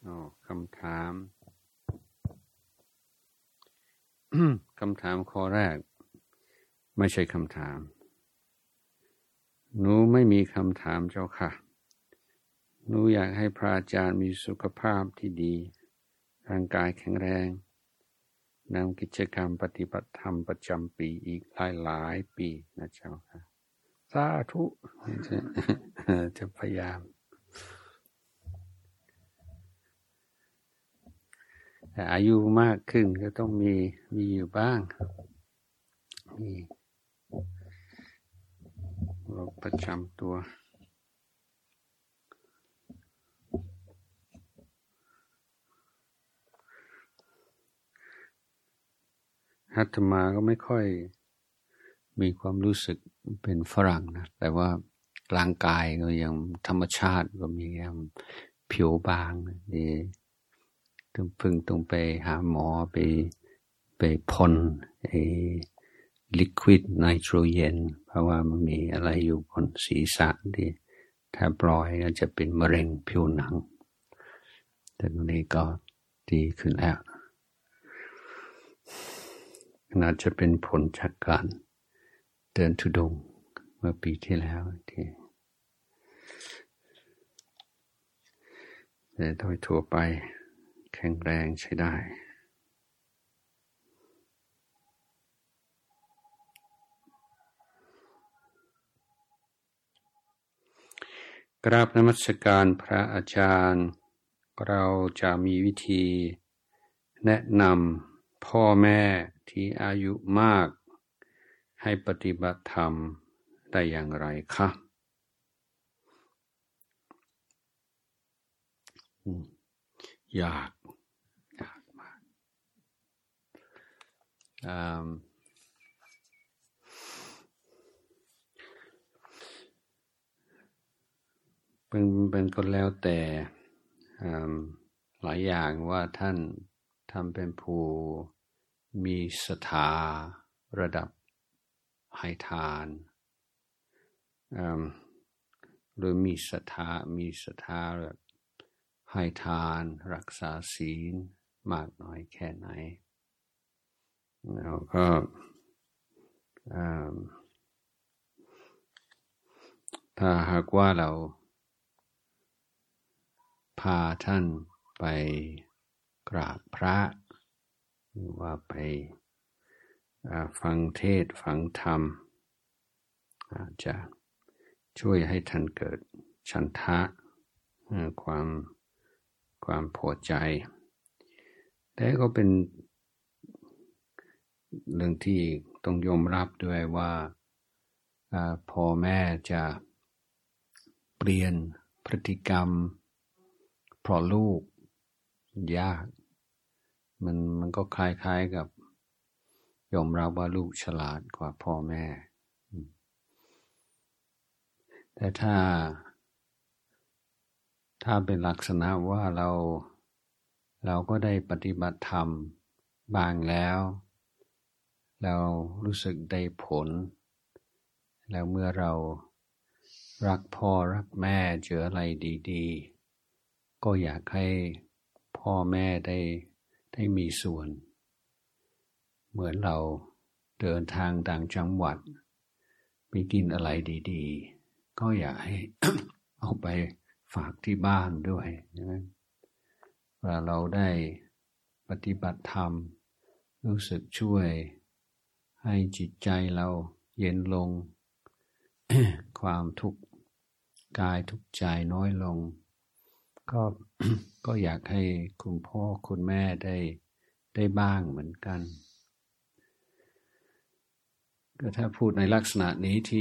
คำถาม คำถามข้อแรกไม่ใช่คำถามหนูไม่มีคำถามเจ้าค่ะหนูอยากให้พระอาจารย์มีสุขภาพที่ดีร่างกายแข็งแรงนำกิจกรรมปฏิบัติธรรมประจำปีอีกหลายปีนะเจ้าค่ะสาธุจะพยายามแต่อายุมากขึ้นก็ต้องมีอยู่บ้างมีโรคประจำตัวอาตมาก็ไม่ค่อยมีความรู้สึกเป็นฝรั่งนะแต่ว่าร่างกายก็ยังธรรมชาติก็มีผิวบางดีต้องไปหาหมอไปพ่นลิควิดไนโตรเจนเพราะว่ามันมีอะไรอยู่บนศีรษะที่ถ้าปล่อยก็จะเป็นมะเร็งผิวหนังแต่ตอนนี้ก็ดีขึ้นแล้วน่าจะเป็นผลจากการเดินธุดงค์เมื่อปีที่แล้วที่แต่โดยทั่วไปแข็งแรงใช้ได้กราบนมัสการพระอาจารย์เราจะมีวิธีแนะนำพ่อแม่ที่อายุมากให้ปฏิบัติธรรมได้อย่างไรคะยากมากเป็นก็แล้วแต่หลายอย่างว่าท่านทำเป็นผู้มีศรัทธาระดับให้ทานหรือมีศรัทธาแบบให้ทานรักษาศีลมากน้อยแค่ไหนแล้วก็ถ้าหากว่าเราพาท่านไปกราบพระหรือว่าไปฟังเทศน์ฟังธรรมอาจจะช่วยให้ท่านเกิดฉันทะความพอใจแต่ก็เป็นเรื่องที่ต้องยอมรับด้วยว่าพ่อแม่จะเปลี่ยนพฤติกรรมเพราะลูกยากมันก็คล้ายๆกับยอมรับว่าลูกฉลาดกว่าพ่อแม่แต่ถ้าเป็นลักษณะว่าเราก็ได้ปฏิบัติธรรมบ้างแล้วเรารู้สึกได้ผลแล้วเมื่อเรารักพ่อรักแม่เจออะไรดีๆก็อยากให้พ่อแม่ได้มีส่วนเหมือนเราเดินทางต่างจังหวัดไปกินอะไรดีๆก็อยากให้ เอาไปฝากที่บ้านด้วยนะว่าเราได้ปฏิบัติธรรมรู้สึกช่วยให้จิตใจเราเย็นลง ความทุกข์กายทุกข์ใจน้อยลงก็อยากให้คุณพ่อคุณแม่ได้บ้างเหมือนกันก็ถ้าพูดในลักษณะนี้ที่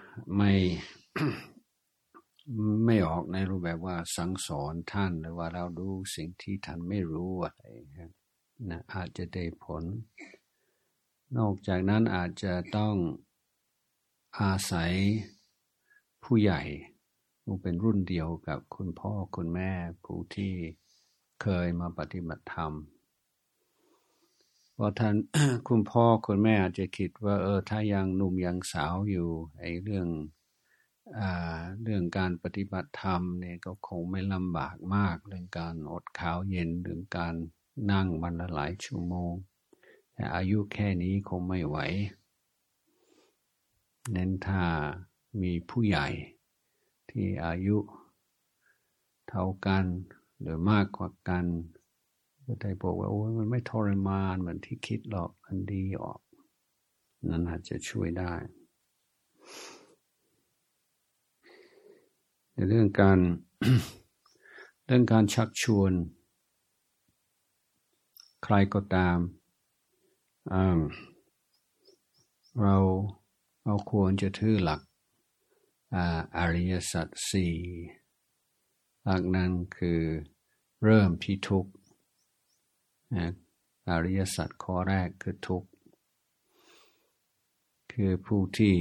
ไม่ออกในรูปแบบว่าสั่งสอนท่านหรือว่าเราดูสิ่งที่ท่านไม่รู้อะไรนะอาจจะได้ผลนอกจากนั้นอาจจะต้องอาศัยผู้ใหญ่ผู้เป็นรุ่นเดียวกับคุณพ่อคุณแม่ผู้ที่เคยมาปฏิบัติธรรมเพราะท่าน คุณพ่อคุณแม่อาจจะคิดว่าถ้ายังหนุ่มยังสาวอยู่ไอ้เรื่องเรื่องการปฏิบัติธรรมเนี่ยก็คงไม่ลำบากมากเรื่องการอดข้าวเย็นเรื่องการนั่งวันละหลายชั่วโมงแต่อายุแค่นี้คงไม่ไหวเน้นถ้ามีผู้ใหญ่ที่อายุเท่ากันหรือมากกว่ากันก็ได้บอกว่าโอ้ยมันไม่ทรมานเหมือนที่คิดหรอกมันดีออกนั้นอาจจะช่วยได้ในเรื่องการ เรื่องการชักชวนใครก็ตามเราควรจะถือหลักอริยสัจสี่หลักนั้นคือเริ่มที่ทุกข์อริยสัจข้อแรกคือทุกข์คือผู้ที่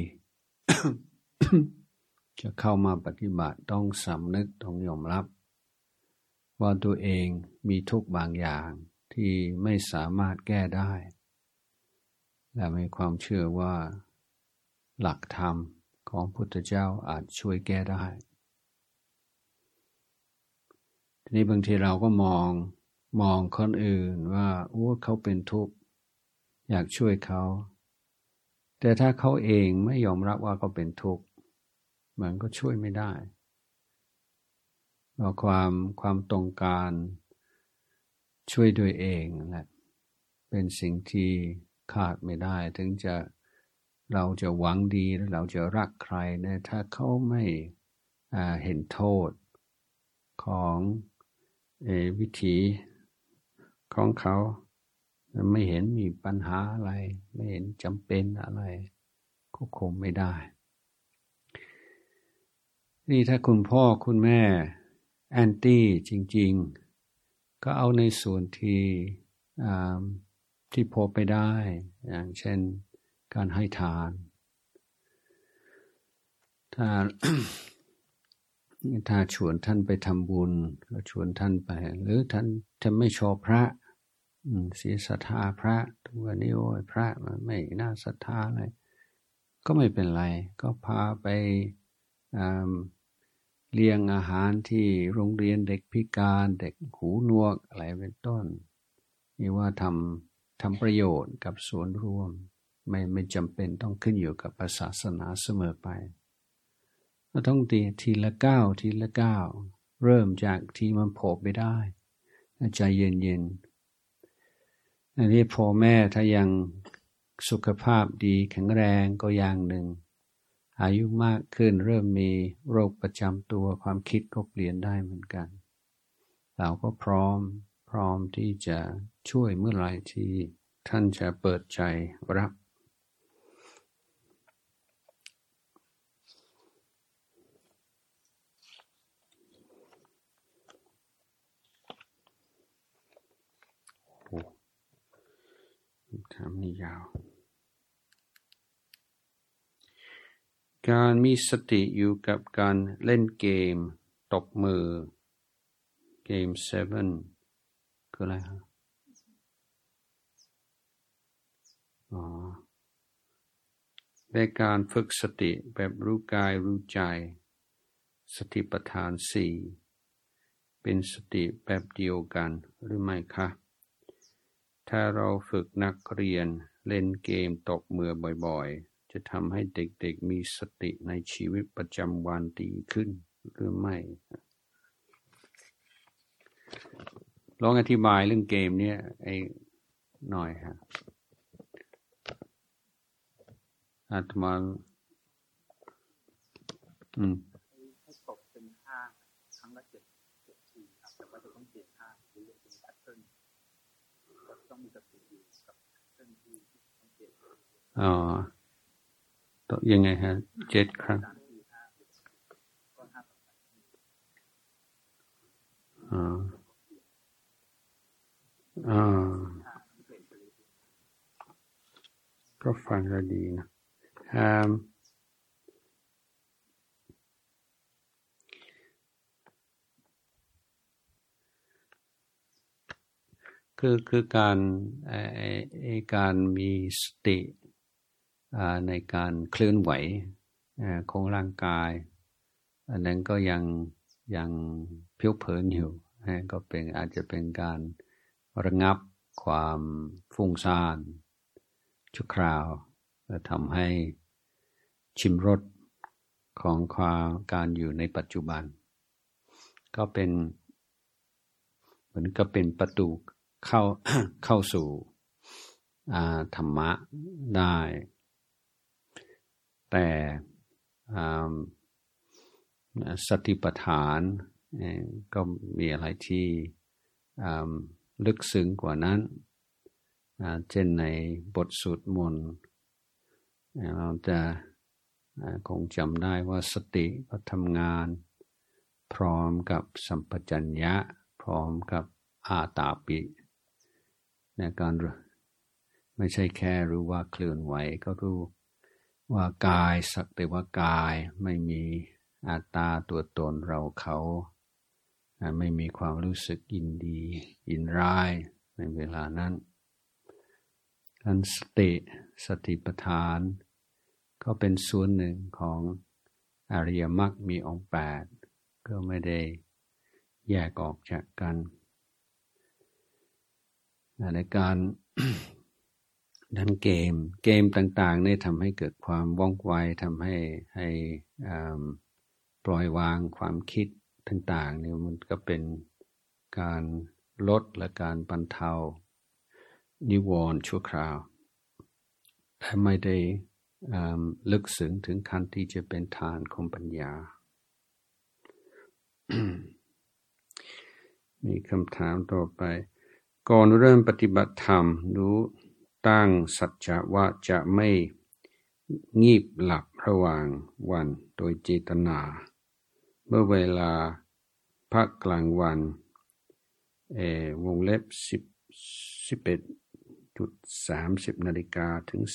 จะเข้ามาปฏิบัติต้องสำนึกต้องยอมรับว่าตัวเองมีทุกข์บางอย่างที่ไม่สามารถแก้ได้และมีความเชื่อว่าหลักธรรมของพุทธเจ้าอาจช่วยแก้ได้ทีนี้บางทีเราก็มองคนอื่นว่าโอ้เขาเป็นทุกข์อยากช่วยเขาแต่ถ้าเขาเองไม่ยอมรับว่าเขาเป็นทุกข์มันก็ช่วยไม่ได้เพราะความต้องการช่วยโดยเองแหละเป็นสิ่งที่ขาดไม่ได้ถึงเราจะหวังดีหรือเราจะรักใครเนี่ยถ้าเขาไม่เห็นโทษของวิถีของเขาไม่เห็นมีปัญหาอะไรไม่เห็นจำเป็นอะไรก็คงไม่ได้นี่ถ้าคุณพ่อคุณแม่แอนตี้จริงๆก็เอาในส่วนที่พอไปได้อย่างเช่นการให้ทานถ้าชวนท่านไปทำบุญก็ชวนท่านไปหรือท่านไม่ชอบพระเสียศรัทธาพระทุกวันนี้โอ้ยพระมันไม่น่าศรัทธาเลยก็ไม่เป็นไรก็พาไปเลี้ยงอาหารที่โรงเรียนเด็กพิการเด็กหูหนวกอะไรเป็นต้นนี่ว่าทำประโยชน์กับส่วนรวมไม่จำเป็นต้องขึ้นอยู่กับศาสนาเสมอไปเราต้องทีละก้าวเริ่มจากที่มันพอไปได้ใจเย็นๆอันนี้พ่อแม่ถ้ายังสุขภาพดีแข็งแรงก็อย่างหนึ่งอายุมากขึ้นเริ่มมีโรคประจำตัวความคิดก็เปลี่ยนได้เหมือนกันเราก็พร้อมที่จะช่วยเมื่อไหร่ที่ท่านจะเปิดใจรับถามนี่ยาวการมีสติอยู่กับการเล่นเกมตบมือเกม7คืออะไรฮะเป็นการฝึกสติแบบรู้กายรู้ใจสติปัฏฐาน4เป็นสติแบบเดียวกันหรือไม่คะถ้าเราฝึกนักเรียนเล่นเกมตบมือบ่อยๆจะทำให้เด็กๆมีสติในชีวิตประจำวันดีขึ้นหรือไม่ลองอธิบายเรื่องเกมเนี่ยหน่อยฮะอาตมาให้ตบเป็นท่าครั้งละ7 ทีครับแต่ว่าจะต้องเปลี่ยนท่าหรือเป็นแพทเทิร์นก็ต้องมีสติอยู่กับแพทเทิร์นที่ต้องเปลี่ยนต้องยังไงฮะ7 ครั้งก็ฟังแล้วดีนะคือการมีสติในการเคลื่อนไหวของร่างกายอันนั้นก็ยังผิวเผินอยู่ก็เป็นอาจจะเป็นการระงับความฟุ้งซ่านชั่วคราวและทำให้ชิมรสของความการอยู่ในปัจจุบันก็เป็นเหมือนก็เป็นประตูเข้าสู่ธรรมะได้แต่สติปัฏฐานก็มีอะไรที่ลึกซึ้งกว่านั้นเช่นในบทสวดมนต์เราจะคงจำได้ว่าสติก็ทำงานพร้อมกับสัมปชัญญะพร้อมกับอาตาปิในการไม่ใช่แค่รู้ว่าเคลื่อนไหวก็รู้ว่ากายสักแต่ว่ากายไม่มีอัตตาตัวตนเราเขาไม่มีความรู้สึกยินดียินร้ายในเวลานั้นการสติปัฏฐานก็เป็นส่วนหนึ่งของอริยมรรคมีองค์8ก็ไม่ได้แยกออกจากกันในการ ดันเกมต่างๆนี่ทำให้เกิดความว่องไวทำให้ปล่อยวางความคิดต่างๆนี่มันก็เป็นการลดและการบรรเทานิวรณ์ชั่วคราวแต่ไม่ได้ลึกซึ้งถึงขั้นที่จะเป็นฐานของปัญญา มีคำถามต่อไปก่อนเริ่มปฏิบัติธรรมรู้ตั้งสัจจะว่าจะไม่งีบหลับระหว่างวันโดยเจตนาเมื่อเวลาพักกลางวันวงเล็บ11:30 นาฬิกาถึง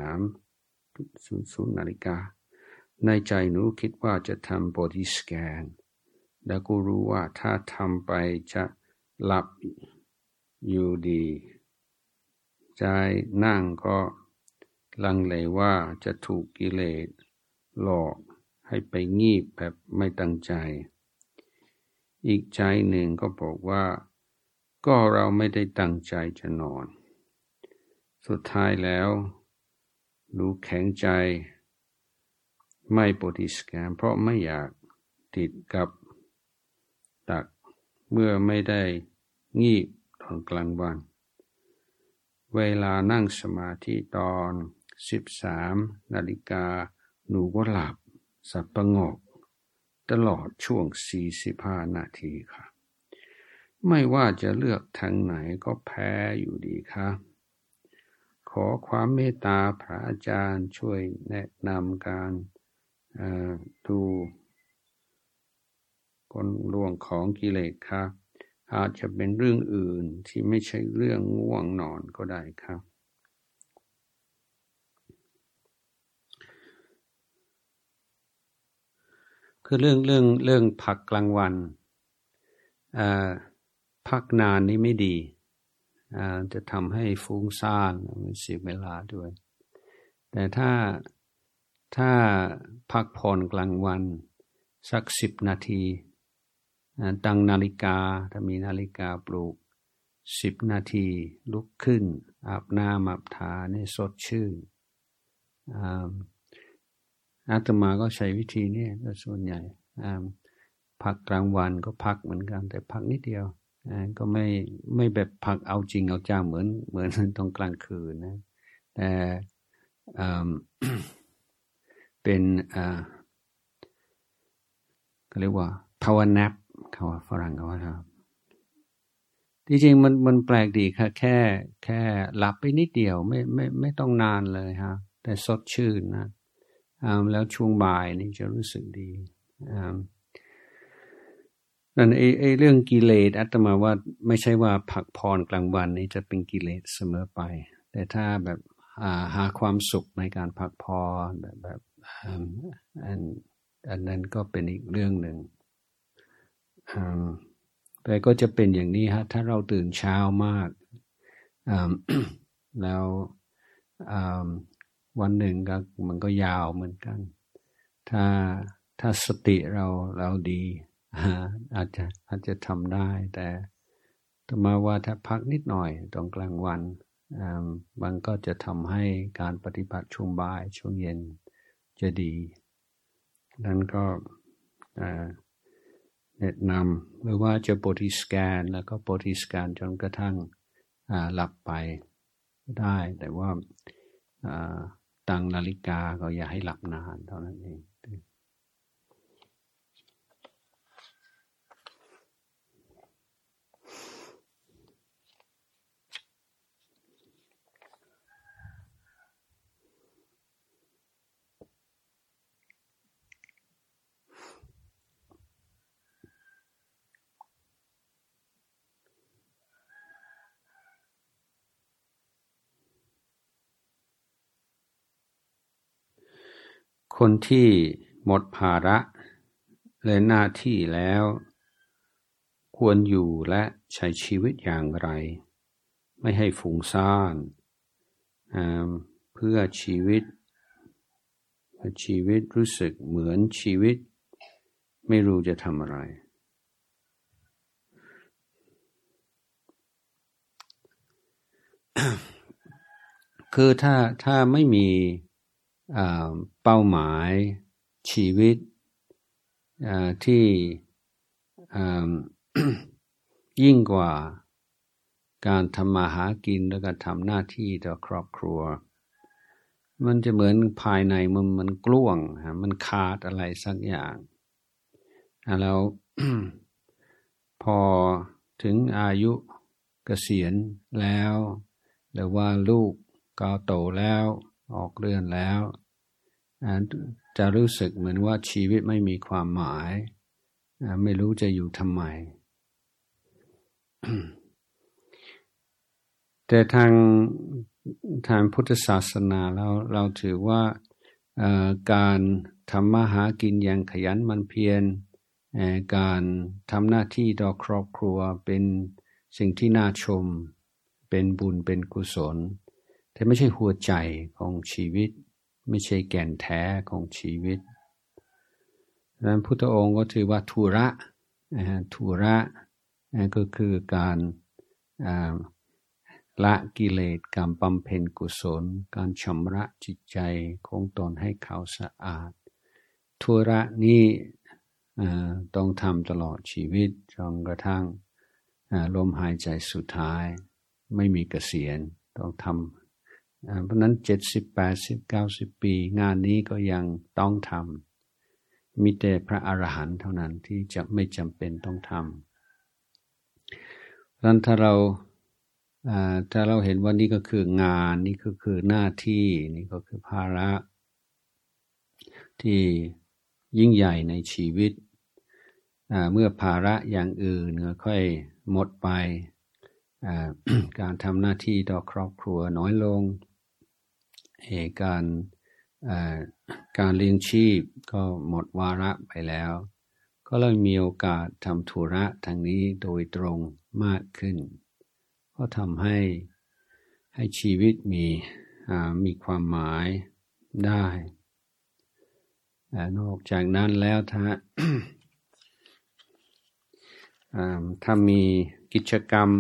13:00 นาฬิกาในใจหนูคิดว่าจะทำบอดี้สแกนแล้วก็รู้ว่าถ้าทำไปจะหลับอยู่ดีใจนั่งก็ลังเลว่าจะถูกกิเลสหลอกให้ไปงีบแบบไม่ตั้งใจอีกใจหนึ่งก็บอกว่าก็เราไม่ได้ตั้งใจจะนอนสุดท้ายแล้วรู้แข็งใจไม่บอดี้สแกนเพราะไม่อยากติดกับดักเมื่อไม่ได้งีบตอนกลางวันเวลานั่งสมาธิตอน 13 นาฬิกาหนูก็หลับสับประงกตลอดช่วง45 นาทีค่ะไม่ว่าจะเลือกทางไหนก็แพ้อยู่ดีค่ะขอความเมตตาพระอาจารย์ช่วยแนะนำการดูกลลวงของกิเลสค่ะอาจจะเป็นเรื่องอื่นที่ไม่ใช่เรื่องง่วงนอนก็ได้ครับคือเรื่องพักกลางวันพักนานนี่ไม่ดีจะทำให้ฟุ้งซ่านมันเสียเวลาด้วยแต่ถ้าพักผ่อนกลางวันสัก10 นาทีตั้งนาฬิกาถ้ามีนาฬิกาปลุก10 นาทีลุกขึ้นอาบน้ำอาบทาให้สดชื่นอาตมาก็ใช้วิธีนี้ส่วนใหญ่พักกลางวันก็พักเหมือนกันแต่พักนิดเดียวก็ไม่แบบพักเอาจริงเอาจังเหมือนตอนกลางคืนนะแต่เป็นเขาเรียกว่า power nap เขาว่าฝรั่งเขาว่าครับที่จริงมันแปลกดีค่ะแค่หลับไปนิดเดียวไม่ต้องนานเลยฮะแต่สดชื่นนะแล้วช่วงบ่ายนี่จะรู้สึกดีนั่นไอ้เรื่องกิเลสอาตมาว่าไม่ใช่ว่าพักผ่อนกลางวันนี่จะเป็นกิเลสเสมอไปแต่ถ้าแบบหาความสุขในการพักผ่อนแบบอันนั้นก็เป็นอีกเรื่องหนึ่งแต่ก็จะเป็นอย่างนี้ฮะถ้าเราตื่นเช้ามากแล้ววันหนึ่งก็มันก็ยาวเหมือนกันถ้าถ้าสติเราดีอาจจะทำได้แต่ต่อมาว่าถ้าพักนิดหน่อยตอนกลางวันมันก็จะทำให้การปฏิบัติช่วงบ่ายช่วงเย็นจะดีนั้นก็แนะนำหรือว่าจะบอดี้สแกนแล้วก็บอดี้สแกนจนกระทั่งหลับไปได้แต่ว่าตั้งนาฬิกาก็อย่าให้หลับนานเท่านั้นเองคนที่หมดภาระและหน้าที่แล้วควรอยู่และใช้ชีวิตอย่างไรไม่ให้ฟุ้งซ่านเพื่อชีวิตรู้สึกเหมือนชีวิตไม่รู้จะทำอะไรคือถ้าไม่มีเป้าหมายชีวิตที่ยิ่งกว่าการทำมาหากินแล้วก็ทำหน้าที่ต่อครอบครัวมันจะเหมือนภายในมันกลุ้งมันขาดอะไรสักอย่างแล้ว พอถึงอายุเกษียณแล้วหรือว่าลูกก็โตแล้วออกเรือนแล้วจะรู้สึกเหมือนว่าชีวิตไม่มีความหมายไม่รู้จะอยู่ทำไม แต่ทางพุทธศาสนาเราถือว่าการทำมาหากินอย่างขยันหมั่นเพียรการทำหน้าที่ต่อครอบครัวเป็นสิ่งที่น่าชมเป็นบุญเป็นกุศลแต่ไม่ใช่หัวใจของชีวิตไม่ใช่แก่นแท้ของชีวิตดังนั้นพุทธองค์ก็ถือว่าธุระก็คือการละกิเลสการบำเพ็ญกุศลการชำระจิตใจของตนให้ขาวสะอาดธุระนี้ต้องทำตลอดชีวิตจนกระทั่งลมหายใจสุดท้ายไม่มีเกษียณต้องทำเพราะนั้น70 80 90 ปีงานนี้ก็ยังต้องทำมีแต่พระอรหันต์เท่านั้นที่จะไม่จำเป็นต้องทำดังนั้นถ้าเราเห็นว่านี่ก็คืองานนี่ก็คือหน้าที่นี่ก็คือภาระที่ยิ่งใหญ่ในชีวิตเมื่อภาระอย่างอื่นก็ค่อยหมดไปการทำหน้าที่ต่อครอบครัวน้อยลงการเลี้ยงชีพก็หมดวาระไปแล้วก็เลยมีโอกาสทำธุระทางนี้โดยตรงมากขึ้นก็ทำให้ชีวิตมีความหมายได้นอกจากนั้นแล้วถ้ามีกิจกรรม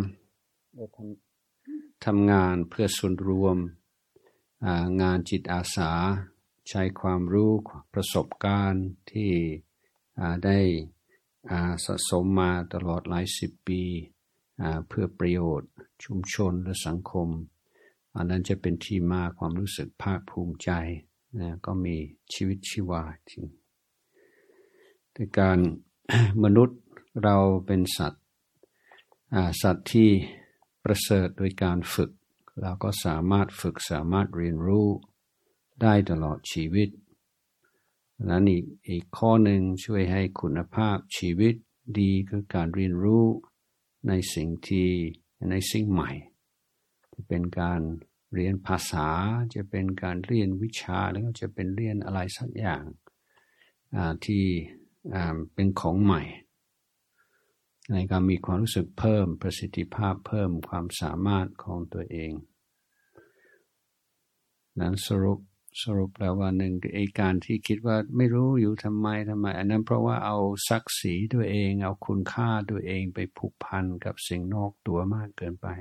ทำงานเพื่อส่วนรวมงานจิตอาสาใช้ความรู้ประสบการณ์ที่ได้สะสมมาตลอดหลายสิบปีเพื่อประโยชน์ชุมชนและสังคมอันนั้นจะเป็นที่มาความรู้สึกภาคภูมิใจก็มีชีวิตชีวาจริงแต่การ มนุษย์เราเป็นสัตว์ที่ประเสริฐโดยการฝึกเราก็สามารถฝึกสามารถเรียนรู้ได้ตลอดชีวิตและอีกข้อหนึ่งช่วยให้คุณภาพชีวิตดีคือการเรียนรู้ในสิ่งใหม่จะเป็นการเรียนภาษาจะเป็นการเรียนวิชาแล้วก็จะเป็นเรียนอะไรสักอย่างที่เป็นของใหม่ในการมีความรู้สึกเพิ่มประสิทธิภาพเพิ่มความสามารถของตัวเองนั้นสรุปแล้วว่าหนึ่งไอ้การที่คิดว่าไม่รู้อยู่ทำไมอันนั้นเพราะว่าเอาศักดิ์ศรีตัวเองเอาคุณค่าตัวเองไปผูกพันกับสิ่งนอกตัวมากเกินไป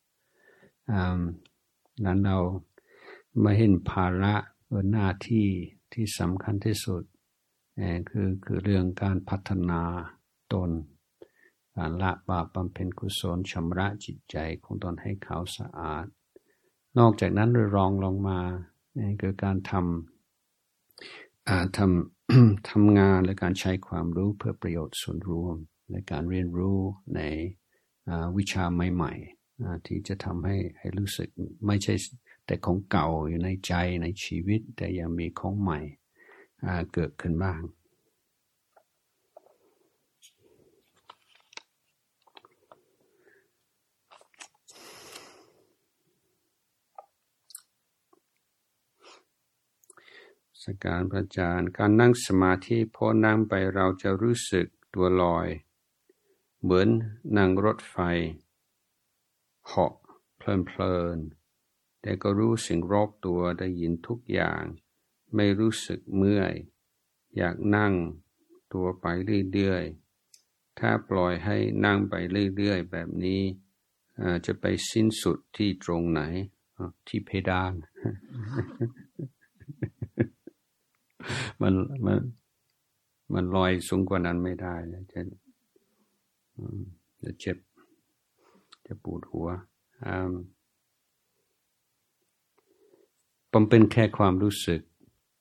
นั้นเรามาเห็นภาระหน้าที่ที่สำคัญที่สุดคือเรื่องการพัฒนาตนการละบาปบำเพ็ญกุศลชำระจิตใจของตนให้ขาวสะอาดนอกจากนั้นรองลงมาคือการทำงานและการใช้ความรู้เพื่อประโยชน์ส่วนรวมในการเรียนรู้ในวิชาใหม่ๆที่จะทำให้รู้สึกไม่ใช่แต่ของเก่าอยู่ในใจในชีวิตแต่ยังมีของใหม่เกิดขึ้นบ้างสการพระอาจารย์การนั่งสมาธิพอนั่งไปเราจะรู้สึกตัวลอยเหมือนนั่งรถไฟเหาะเพลินแต่ก็รู้สิ่งรอบตัวได้ยินทุกอย่างไม่รู้สึกเมื่อยอยากนั่งตัวไปเรื่อยๆถ้าปล่อยให้นั่งไปเรื่อยๆแบบนี้จะไปสิ้นสุดที่ตรงไหนที่เพดาน มันลอยสูงกว่านั้นไม่ได้นะจะเจ็บจะปวดหัวผมเป็นแค่ความรู้สึก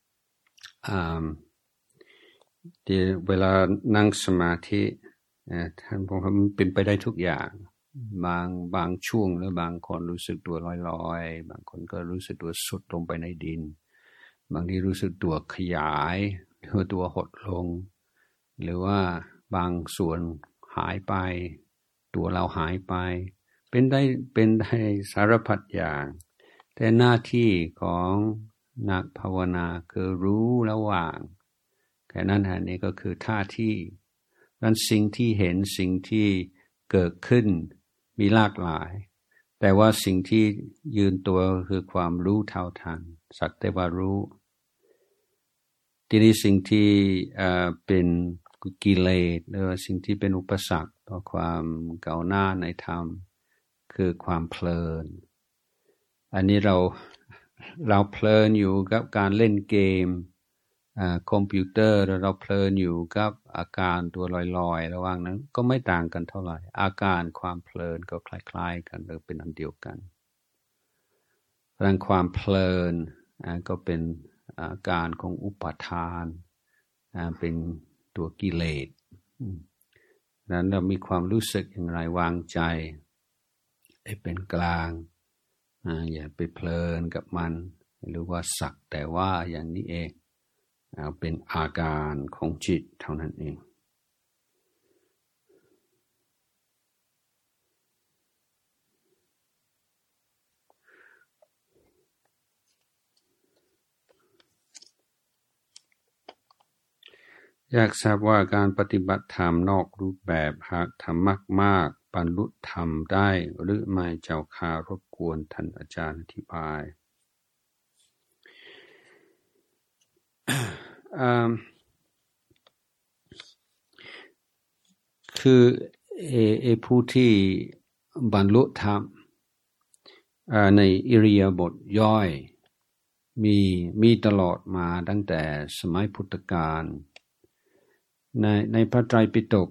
เวลานั่งสมาธิท่านบอกว่ามันเป็นไปได้ทุกอย่างบางช่วงแล้วบางคนรู้สึกตัวลอยบางคนก็รู้สึกตัวสุดลงไปในดินบางทีรู้สึกตัวขยายหรือตัวหดลงหรือว่าบางส่วนหายไปตัวเราหายไปเป็นได้สารพัดอย่างแต่หน้าที่ของนักภาวนาคือรู้ระหว่างแค่นั้นนี่ก็คือท่าที่นั้นสิ่งที่เห็นสิ่งที่เกิดขึ้นมีหลากหลายแต่ว่าสิ่งที่ยืนตัวคือความรู้เท่าทันสักแต่ว่ารู้ทีนี้สิ่งที่เป็นกิเลสหรือสิ่งที่เป็นอุปสรรคต่อความก้าวหน้าในธรรมคือความเพลินอันนี้เราเพลินอยู่กับการเล่นเกมคอมพิวเตอร์เราเพลินอยู่กับอาการตัวลอยๆระหว่างนั้นก็ไม่ต่างกันเท่าไหร่อาการความเพลินก็คล้ายๆกันหรือเป็นอันเดียวกันเรื่องความเพลินก็เป็นอาการของอุปาทานเป็นตัวกิเลสนั้นเรามีความรู้สึกอย่างไรวางใจให้เป็นกลางอย่าไปเพลินกับมันหรือว่าสักแต่ว่าอย่างนี้เองเป็นอาการของจิตเท่านั้นเองอยากทราบว่าการปฏิบัติธรรมนอกรูปแบบหากทำมากๆบรรลุธรรมได้หรือไม่เจ้าค่ารบกวนท่านอาจารย์อธิบายคือผู้ที่บรรลุธรรมในอิริยาบถย่อยมีตลอดมาตั้งแต่สมัยพุทธกาลในพระไตรปิฎก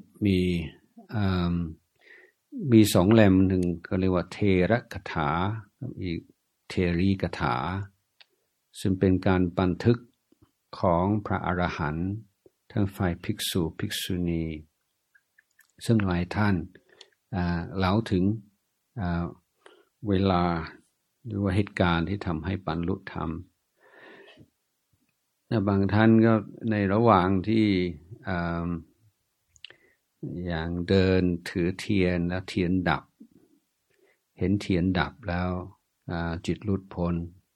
มีสองเล่มหนึ่งก็เรียกว่าเทระคถาอีกเทรีคถาซึ่งเป็นการบันทึกของพระอรหันต์ทั้งฝ่ายภิกษุภิกษุณีซึ่งหลายท่านเล่าถึงเวลาหรือว่าเหตุการณ์ที่ทำให้บรรลุธรรมบางท่านก็ในระหว่างที่อย่างเดินถือเทียนแล้วเทียนดับเห็นเทียนดับแล้วจิตหลุดพ้น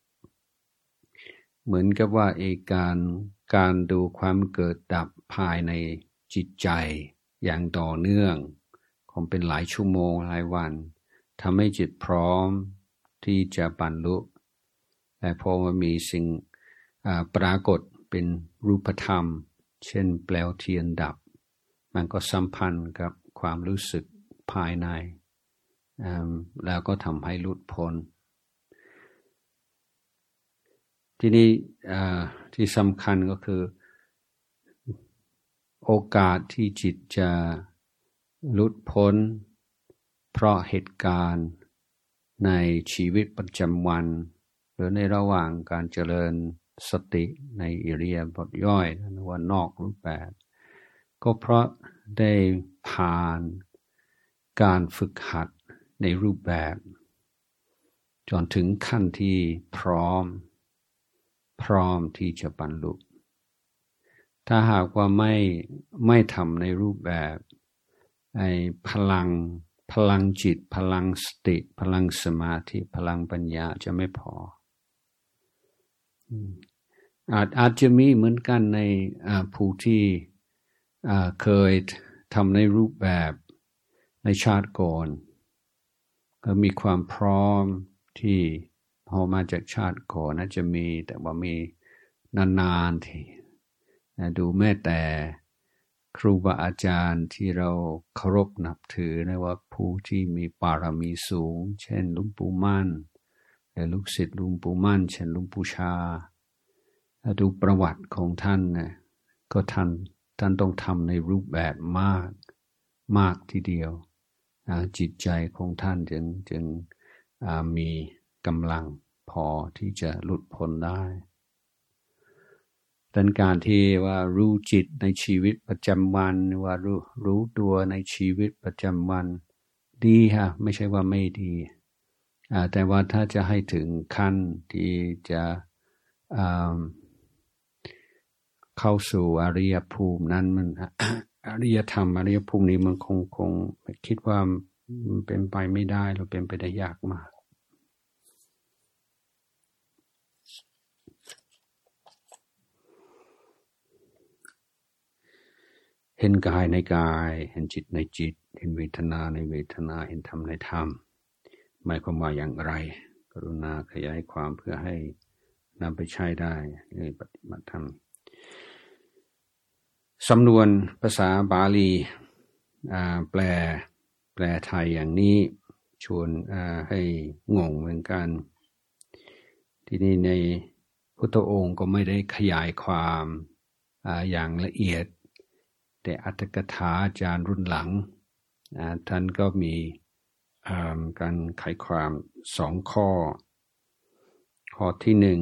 เหมือนกับว่าการดูความเกิดดับภายในจิตใจอย่างต่อเนื่องคงเป็นหลายชั่วโมงหลายวันทำให้จิตพร้อมที่จะบรรลุแต่พอมันมีสิ่งปรากฏเป็นรูปธรรมเช่นเปลวเทียนดับมันก็สัมพันธ์กับความรู้สึกภายในแล้วก็ทำให้หลุดพ้นที่นี้ที่สำคัญก็คือโอกาสที่จิตจะหลุดพ้นเพราะเหตุการณ์ในชีวิตประจำวันหรือในระหว่างการเจริญสติในอิริยาบถย่อยหรือว่านอกรูปแบบก็เพราะได้ผ่านการฝึกหัดในรูปแบบจนถึงขั้นที่พร้อมที่จะบรรลุถ้าหากว่าไม่ทำในรูปแบบไอ้พลังจิตพลังสติพลังสมาธิพลังปัญญาจะไม่พออาจจะมีเหมือนกันในผู้ที่เคยทำในรูปแบบในชาติก่อนก็มีความพร้อมที่พอมาจากชาติก่อนน่าจะมีแต่ว่ามีนานๆทีดูแม้แต่ครูบาอาจารย์ที่เราเคารพนับถือนะว่าผู้ที่มีบารมีสูงเช่นหลวงปู่มั่นและลูกศิษย์หลวงปู่มั่นเช่นหลวงปู่ชาดูประวัติของท่านนะก็ท่านต้องทำในรูปแบบมากทีเดียวจิตใจของท่านจึงมีกำลังพอที่จะหลุดพ้นได้ดังการที่ว่ารู้จิตในชีวิตประจำวันว่ารู้ตัวในชีวิตประจำวันดีค่ะไม่ใช่ว่าไม่ดีแต่ว่าถ้าจะให้ถึงขั้นที่จะเข้าสู่อริยภูมินั้นมัน อริยธรรมอริยภูมินี้มันคงคิดว่ามันเป็นไปไม่ได้หรือเป็นไปได้ยากมากเห็นกายในกายเห็นจิตในจิตเห็นเวทนาในเวทนาเห็นธรรมในธรรมหมายความว่าอย่างไรกรุณาขยายความเพื่อให้นำไปใช้ได้ในปฏิบัติธรรมสำนวนภาษาบาลีแปลไทยอย่างนี้ชวนให้งงเหมือนกันที่นี่ในพุทธองค์ก็ไม่ได้ขยายความอย่างละเอียดแต่อรรถกถาอาจารย์รุ่นหลังท่านก็มีการไขความ2 ข้อที่1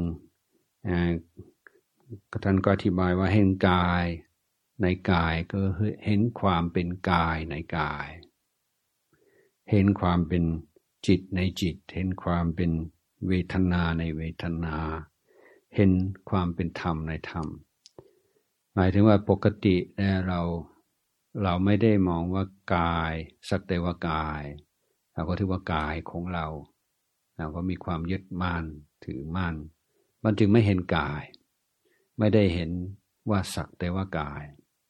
ท่านก็อธิบายว่าเห็นกายในกายก็เห็นความเป็นกายในกายเห็นความเป็นจิตในจิตเห็นความเป็นเวทนาในเวทนาเห็นความเป็นธรรมในธรรมหมายถึงว่าปกติเราไม่ได้มองว่ากายสักแต่ว่ากายเราก็ถือว่ากายของเราก็มีความยึดมั่นถือมั่นมันจึงไม่เห็นกายไม่ได้เห็นว่าสักแต่ว่ากาย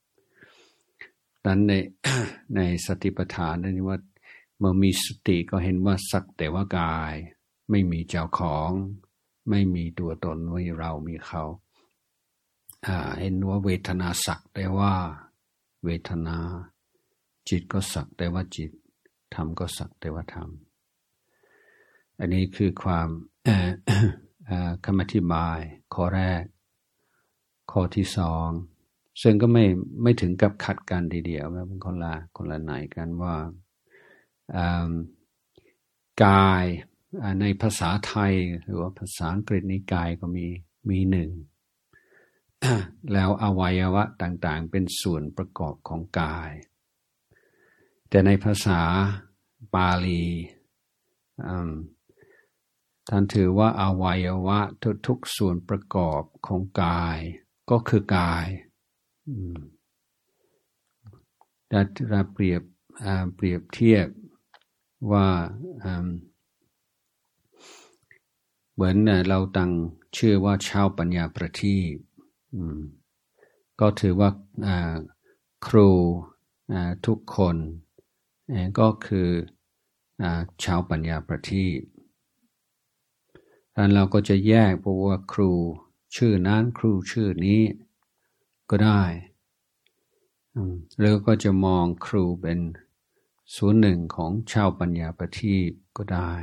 นั้นในสติปัฏฐานนี่ว่าเมื่อมีสติก็เห็นว่าสักแต่ว่ากายไม่มีเจ้าของไม่มีตัวตนว่าเรามีเขาเห็นว่าเวทนาสักแต่ว่าเวทนาจิตก็สักแต่ว่าจิตธรรมก็สักแต่ว่าธรรมอันนี้คือความคำอธิบายข้อแรกข้อที่2ซึ่งก็ไม่ถึงกับขัดกันทีเดียวนะเป็นคนละไหนกันว่ากายในภาษาไทยหรือว่าภาษาอังกฤษในกายก็มี1 แล้วอวัยวะต่างๆเป็นส่วนประกอบของกายแต่ในภาษาบาลีท่านถือว่าอวัยวะทุกส่วนประกอบของกายก็คือกายถ้าเปรียบเทียบว่าเหมือนเราตั้งชื่อว่าชาวปัญญาประทีปก็ถือว่าครูทุกคนก็คือชาวปัญญาประทีปแล้วเราก็จะแยกเพราะว่าครูชื่อนั้นครูชื่อนี้ก็ได้แล้วก็จะมองครูเป็นส่วนหนึ่งของชาวปัญญาประทีปก็ได้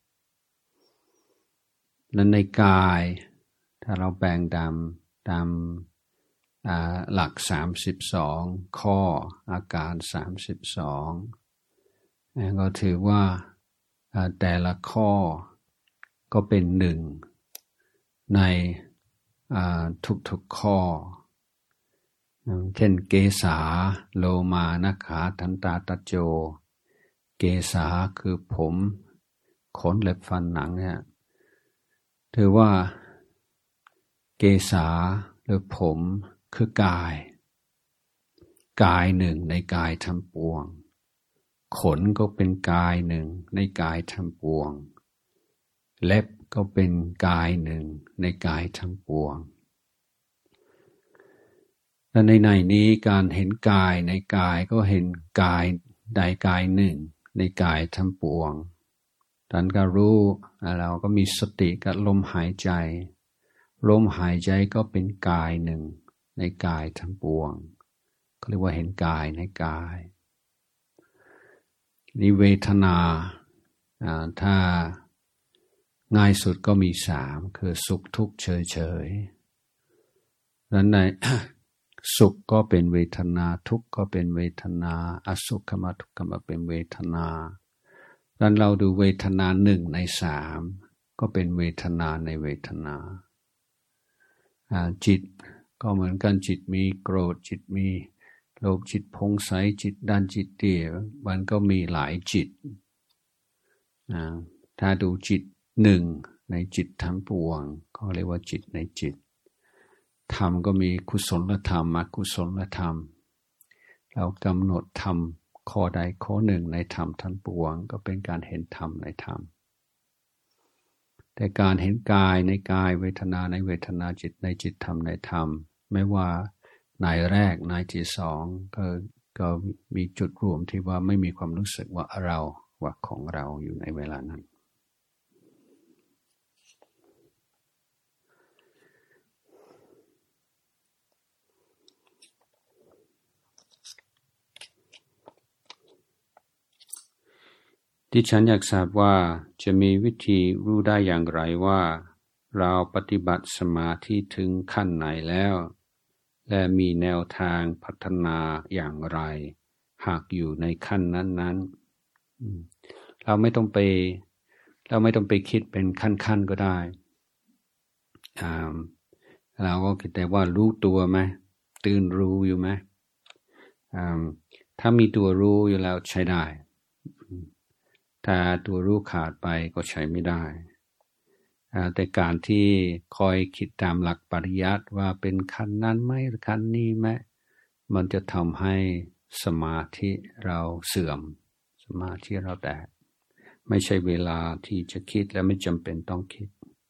และในกายถ้าเราแบ่งตามหลัก32ข้ออาการ32ก็ถือว่าแต่ละข้อก็เป็นหนึ่งในทุกข้อเช่นเกสาโลมานะขาทันตาตะโจเกสาคือผมขนเล็บฟันหนังเนี่ยถือว่าเกสาหรือผมคือกายหนึ่งในกายทั้งปวงขนก็เป็นกายหนึ่งในกายทั้งปวงเล็บก็เป็นกายหนึ่งในกายทั้งปวงและในนี้การเห็นกายในกายก็เห็นกายใดกายหนึ่งในกายทั้งปวงท่านก็รู้เราก็มีสติกับลมหายใจลมหายใจก็เป็นกายหนึ่งในกายทั้งปวงก็เรียกว่าเห็นกายในกายนี่เวทนาถ้าง่ายสุดก็มี3คือสุขทุกข์เฉยๆแล้วใน สุขก็เป็นเวทนาทุกข์ก็เป็นเวทนาอสุขมทุกขมเป็นเวทนาแล้วเราดูเวทนา1ใน3ก็เป็นเวทนาในเวทนาจิตก็เหมือนกันจิตมีโกรธจิตมีโลภจิตพงใสจิตดันจิตเดี่ยวมันก็มีหลายจิตถ้าดูจิต1ในจิตทั้งปวงก็เรียกว่าจิตในจิตธรรมก็มีกุศลธรรมอกุศลธรรมเรากำหนดธรรมข้อใดข้อหนึ่งในธรรมทั้งปวงก็เป็นการเห็นธรรมในธรรมแต่การเห็นกายในกายเวทนาในเวทนาจิตในจิตธรรมในธรรมไม่ว่านายแรกนายที่2ก็มีจุดรวมที่ว่าไม่มีความรู้สึกว่าเราว่าของเราอยู่ในเวลานั้นที่ฉันอยากทราบว่าจะมีวิธีรู้ได้อย่างไรว่าเราปฏิบัติสมาธิถึงขั้นไหนแล้วและมีแนวทางพัฒนาอย่างไรหากอยู่ในขั้นนั้นๆเราไม่ต้องไปคิดเป็นขั้นก็ได้เราก็คิดแต่ว่ารู้ตัวไหมตื่นรู้อยู่ไหมถ้ามีตัวรู้อยู่แล้วใช้ได้ถ้าตัวรู้ขาดไปก็ใช้ไม่ได้แต่การที่คอยคิดตามหลักปริยัติว่าเป็นขั้นนั้นไหมหรือขั้นนี้ไหมมันจะทำให้สมาธิเราเสื่อมสมาธิเราแตกไม่ใช่เวลาที่จะคิดและไม่จำเป็นต้องคิด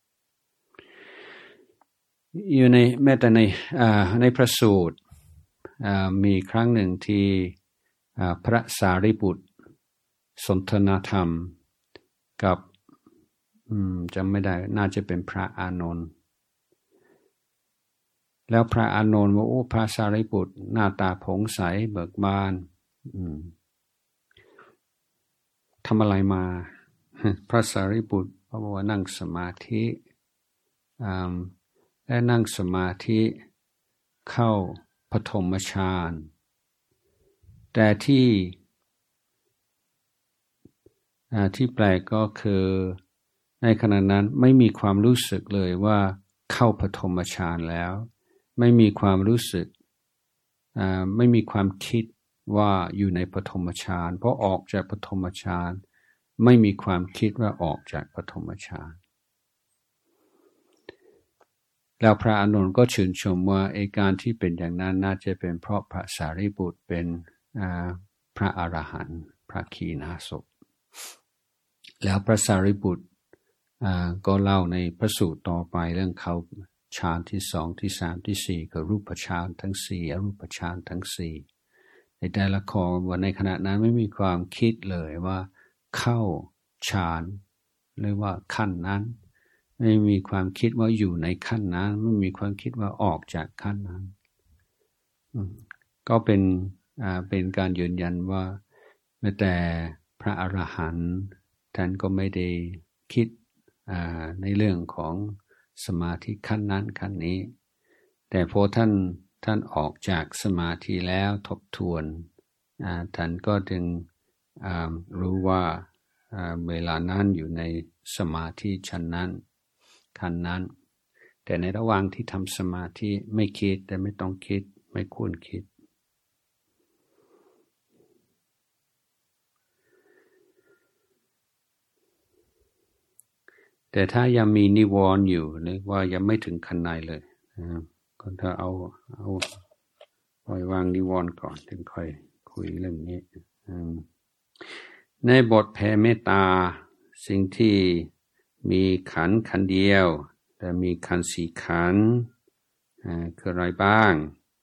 อยู่ในแม้แต่ในพระสูตรมีครั้งหนึ่งที่พระสารีบุตรสนทนาธรรมกับจำไม่ได้น่าจะเป็นพระอานนท์แล้วพระอานนท์ว่าโอ้พระสารีบุตรหน้าตาผ่องใสเบิกบานทำอะไรมา พระสารีบุตรเขาบอกว่านั่งสมาธิและนั่งสมาธิเข้าปฐมฌานแต่ที่แปลกก็คือในขณะนั้นไม่มีความรู้สึกเลยว่าเข้าปฐมฌานแล้วไม่มีความรู้สึกไม่มีความคิดว่าอยู่ในปฐมฌานเพราะออกจากปฐมฌานไม่มีความคิดว่าออกจากปฐมฌานแล้วพระอานนท์ก็ชื่นชมว่าการที่เป็นอย่างนั้นน่าจะเป็นเพราะพระสารีบุตรเป็นพระอรหันต์พระขีณาสพแล้วพระสารีบุตรก็เล่าในพระสูตรต่อไปเรื่องเขาฌานที่2ที่3ที่4คือรูปฌานทั้ง4อรูปฌานทั้ง4ในแต่ละข้อว่าในขณะนั้นไม่มีความคิดเลยว่าเข้าฌานหรือว่าขั้นนั้นไม่มีความคิดว่าอยู่ในขั้นนั้นไม่มีความคิดว่าออกจากขั้นนั้นก็เป็นการยืนยันว่าแม้แต่พระอรหันต์ท่านก็ไม่ได้คิดในเรื่องของสมาธิขั้นนั้นขั้นนี้แต่พอท่านออกจากสมาธิแล้วทบทวนท่านก็จึงรู้ว่าเวลานั้นอยู่ในสมาธิชั้นนั้นขั้นนั้นแต่ในระหว่างที่ทำสมาธิไม่คิดแต่ไม่ต้องคิดไม่ควรคิดแต่ถ้ายังมีนิวรณ์อยู่หรือว่ายังไม่ถึงขั้นในเลยก็ถ้าเอาปล่อยวางนิวรณ์ก่อนถึงค่อยคุยเรื่องนี้ในบทแผ่เมตตาสิ่งที่มีขันเดียวแต่มีขันสี่ขันคืออะไรบ้าง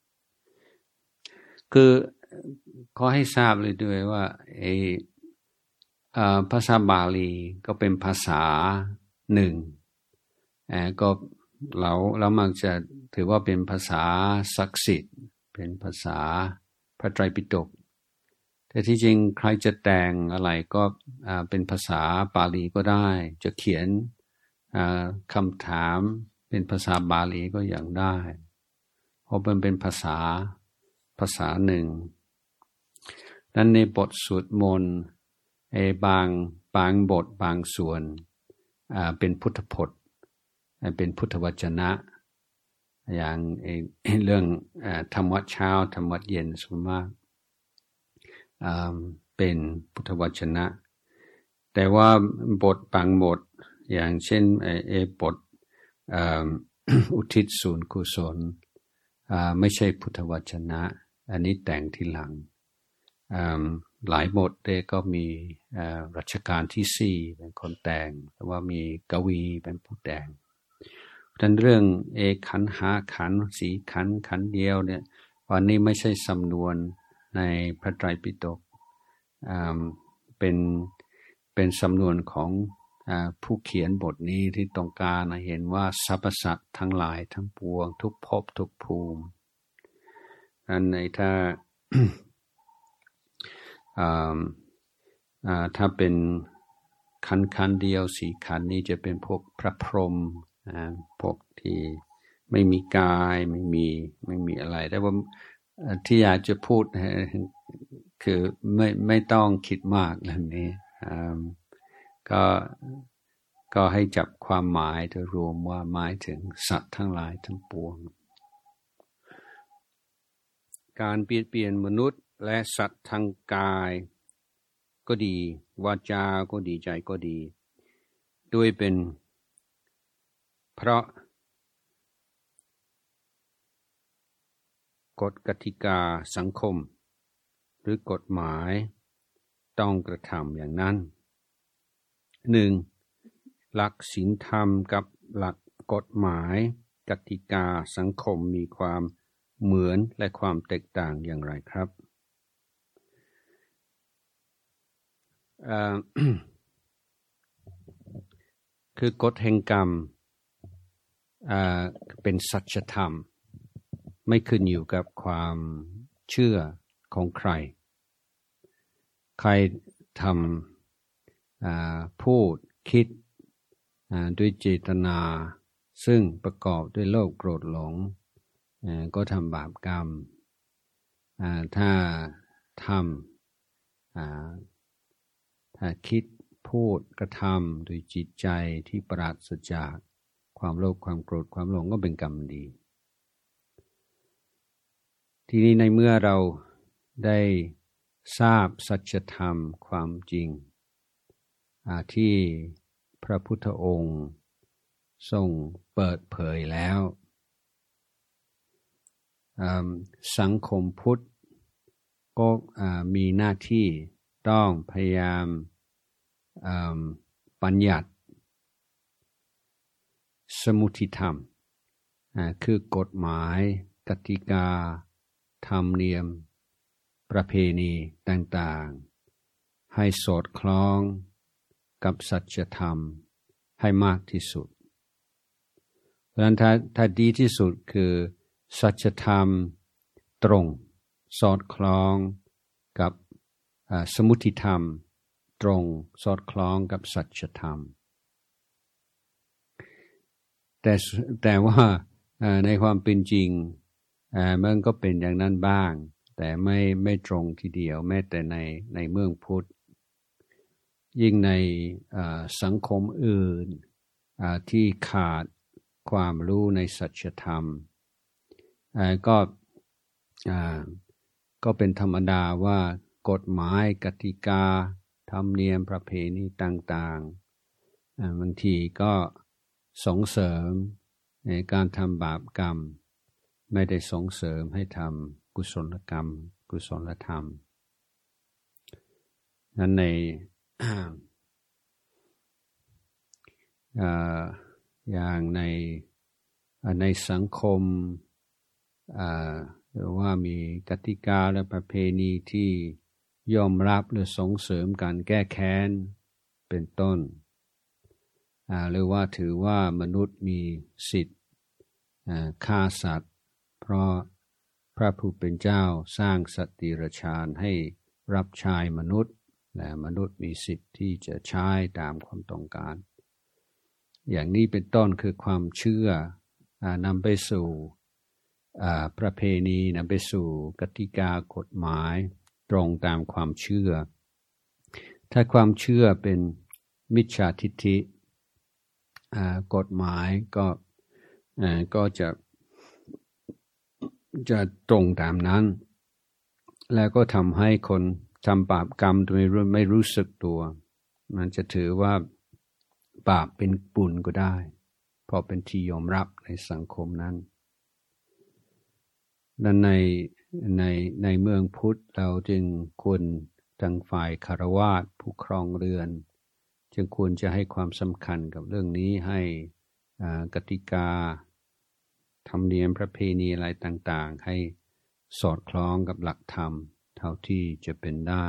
คือขอให้ทราบเลยด้วยว่าภาษาบาลีก็เป็นภาษาหนึ่งก็เรามักจะถือว่าเป็นภาษาศักดิ์สิทธิ์เป็นภาษาพระไตรปิฎกแต่ที่จริงใครจะแต่งอะไรก็เป็นภาษาบาลีก็ได้จะเขียนคำถามเป็นภาษาบาลีก็อย่างได้เพราะมันเป็นภาษาหนึ่งนั้นในบทสวดมนต์บางบทบางส่วนเป็นพุทธพจน์เป็นพุทธวจนะอย่างเรื่องธรรมวัดเช้าธรรมวัดเย็นส่วนมากเป็นพุทธวจนะแต่ว่าบทบางบทอย่างเช่นบทอุทิศส่วนกุศลไม่ใช่พุทธวจนะอันนี้แต่งทีหลังหลายบทก็มีรัชกาลที่สี่เป็นคนแต่งแต่ว่ามีกวีเป็นผู้แต่งดังนั้นเรื่องขันธ์ห้าขันธ์สี่ขันธ์เดียวเนี่ยวันนี้ไม่ใช่สำนวนในพระไตรปิฎกเป็นสำนวนของผู้เขียนบทนี้ที่ต้องการเห็นว่าสรรพสัตว์ทั้งหลายทั้งปวงทุกภพทุกภูมิอันในถ้าเป็นขันเดียวสี่ขันนี้จะเป็นพวกพระพรหมพวกที่ไม่มีกายไม่มีอะไรแต่ว่าที่อยากจะพูดคือไม่ต้องคิดมากเรื่องนี้ก็ให้จับความหมายโดยรวมว่าหมายถึงสัตว์ทั้งหลายทั้งปวงการเปลี่ยนมนุษย์และสัตว์ทางกายก็ดีวาจาก็ดีใจก็ดีด้วยเป็นเพราะกฎกติกาสังคมหรือกฎหมายต้องกระทำอย่างนั้นหนึ่งหลักศีลธรรมกับหลักกฎหมายกติกาสังคมมีความเหมือนและความแตกต่างอย่างไรครับ คือกฎแห่งกรรมเป็นสัจธรรมไม่ขึ้นอยู่กับความเชื่อของใครทำพูดคิดด้วยเจตนาซึ่งประกอบด้วยโลภโกรธหลงก็ทำบาปกรรมถ้าคิดพูดกระทำโดยจิตใจที่ปราศจากความโลภความโกรธความหลงก็เป็นกรรมดีทีนี้ในเมื่อเราได้ทราบสัจธรรมความจริงที่พระพุทธองค์ทรงเปิดเผยแล้วสังคมพุทธก็มีหน้าที่ต้องพยายามบัญญัติสมุติธรรมคือกฎหมายกติกาธรรมเนียมประเพณีต่างๆให้สอดคล้องกับสัจธรรมให้มากที่สุดะนั้นถ้าดีที่สุดคือสัจธรรมตรงสอดคล้องกับสมุติธรรมตรงสอดคล้องกับสัจธรรมแต่ว่าในความเป็นจริงมันก็เป็นอย่างนั้นบ้างแต่ไม่ตรงทีเดียวแม้แต่ในเมืองพุทธยิ่งในสังคมอื่นที่ขาดความรู้ในสัจธรรมก็เป็นธรรมดาว่ากฎหมายกติกาธรรมเนียมประเพณีต่างๆบางทีก็ส่งเสริมในการทำบาปกรรมไม่ได้ส่งเสริมให้ทำกุศลกรรมกุศลธรรมนั้นใน อย่างในสังคมหรือว่ามีกติกาและประเพณีที่ยอมรับหรือส่งเสริมการแก้แค้นเป็นต้นหรือว่าถือว่ามนุษย์มีสิทธิ์ฆ่าสัตว์เพราะพระผู้เป็นเจ้าสร้างสัตว์ดิรัจฉานให้รับใช้มนุษย์และมนุษย์มีสิทธิ์ที่จะใช้ตามความต้องการอย่างนี้เป็นต้นคือความเชื่อนำไปสู่ประเพณีนำไปสู่กติกากฎหมายตรงตามความเชื่อถ้าความเชื่อเป็นมิจฉาทิฏฐิกฎหมายก็จะตรงตามนั้นแล้วก็ทำให้คนทำบาปกรรมโดยไม่รู้สึกตัวมันจะถือว่าบาปเป็นบุญก็ได้เพราะเป็นที่ยอมรับในสังคมนั้นดังในเมืองพุทธเราจึงควรทางฝ่ายคฤหัสถ์ผู้ครองเรือนจึงควรจะให้ความสำคัญกับเรื่องนี้ให้กติกาธรรมเนียมประเพณีอะไรต่างๆให้สอดคล้องกับหลักธรรมเท่าที่จะเป็นได้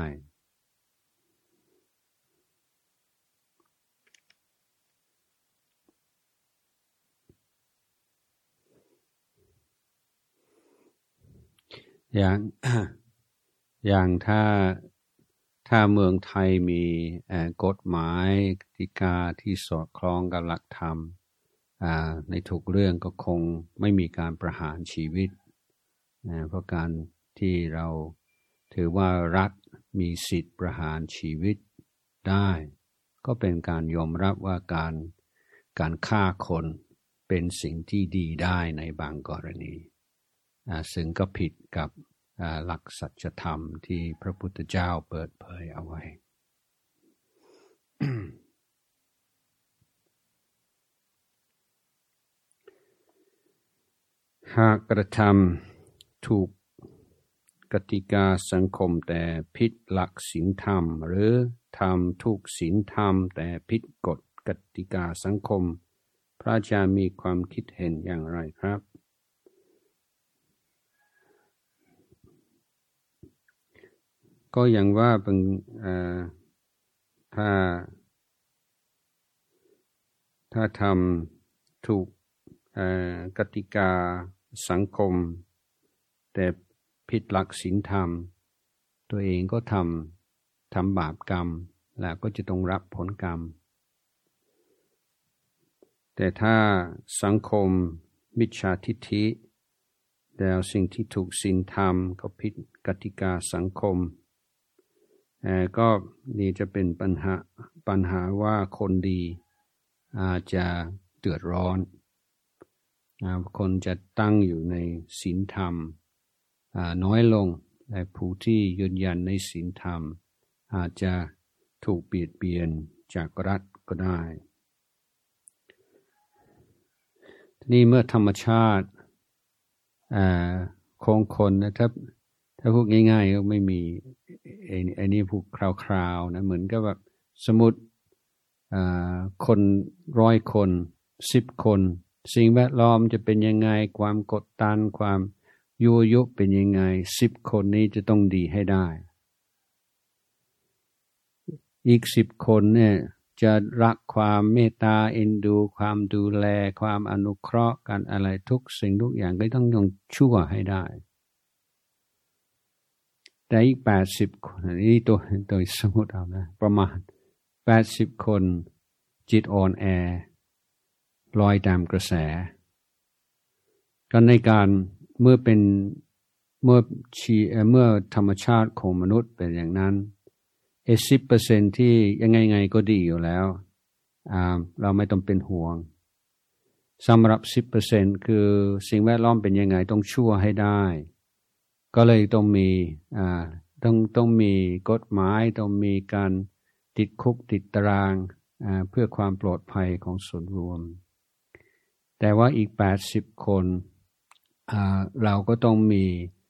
อย่างถ้าเมืองไทยมีกฎหมายกติกาที่สอดคล้องกับหลักธรรมในทุกเรื่องก็คงไม่มีการประหารชีวิตเพราะการที่เราถือว่ารัฐมีสิทธิ์ประหารชีวิตได้ก็เป็นการยอมรับว่าการฆ่าคนเป็นสิ่งที่ดีได้ในบางกรณีซึ่งก็ผิดกับหลักสัจธรรมที่พระพุทธเจ้าเปิดเผยเอาไว้ หากกระทำถูกกติกาสังคมแต่ผิดหลักศีลธรรมหรือทำถูกศีลธรรมแต่ผิดกฎกติกาสังคมพระอาจารย์มีความคิดเห็นอย่างไรครับก็อย่างว่าเป็นถ้าทำถูกกติกาสังคมแต่ผิดหลักศีลธรรมตัวเองก็ทำบาปกรรมแล้วก็จะต้องรับผลกรรมแต่ถ้าสังคมมิจฉาทิฏฐิแล้วสิ่งที่ถูกศีลธรรมก็ผิดกติกาสังคมก็นี่จะเป็นปัญหาว่าคนดีอาจจะเดือดร้อนคนจะตั้งอยู่ในศีลธรรมน้อยลงและผู้ที่ยืนยันในศีลธรรมอาจจะถูกเบียดเบียนจากรัฐก็ได้นี่เมื่อธรรมชาติของคนนะถ้าพูดง่ายๆก็ไม่มีไอ้นี่พูดคราวๆนะเหมือนกับแบบสมมุติคน100 คน10 คนสิ่งแวดล้อมจะเป็นยังไงความกดดันความยั่วยุเป็นยังไง10 คนนี้จะต้องดีให้ได้อีก10 คนเนี่ยจะรักความเมตตาเอ็นดูความดูแลความอนุเคราะห์กันอะไรทุกสิ่งทุกอย่างก็ต้องชั่วให้ได้แต่อีก80 คนนี่ตัวสมมติเอานะประมาณ80 คนจิตอ่อนแอลอยตามกระแสก็ในการเมื่อธรรมชาติของมนุษย์เป็นอย่างนั้น10%ที่ยังไงก็ดีอยู่แล้วเราไม่ต้องเป็นห่วงสำหรับ10%คือสิ่งแวดล้อมเป็นยังไงต้องชั่วให้ได้ก็เลยต้องมีกฎหมายต้องมีการติดคุกติดตารางเพื่อความปลอดภัยของส่วนรวมแต่ว่าอีก80 คนเราก็ต้องมี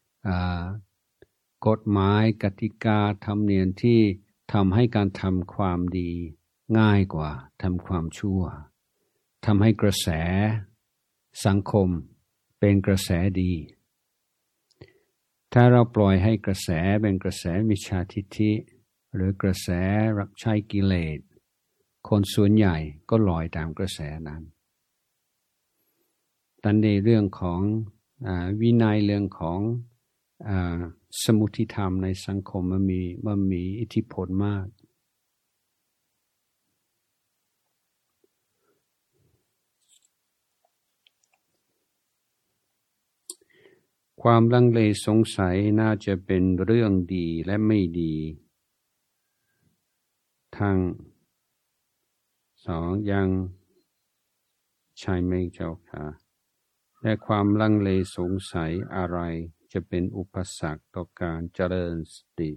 กฎหมายกติกาธรรมเนียมที่ทำให้การทำความดีง่ายกว่าทำความชั่วทำให้กระแสสังคมเป็นกระแสดีถ้าเราปล่อยให้กระแสเป็นกระแสมิจฉาทิฏฐิหรือกระแสรับใช้กิเลสคนส่วนใหญ่ก็ลอยตามกระแสนั้นแต่ในเรื่องของวินัยเรื่องของสมุทิธรรมในสังคมมันมีอิทธิพลมากความลังเลสงสัยน่าจะเป็นเรื่องดีและไม่ดีทั้งสองอย่างใช่ไหมเจ้าค่ะและความลังเลสงสัยอะไรจะเป็นอุปสรรคต่อการเจริญสติ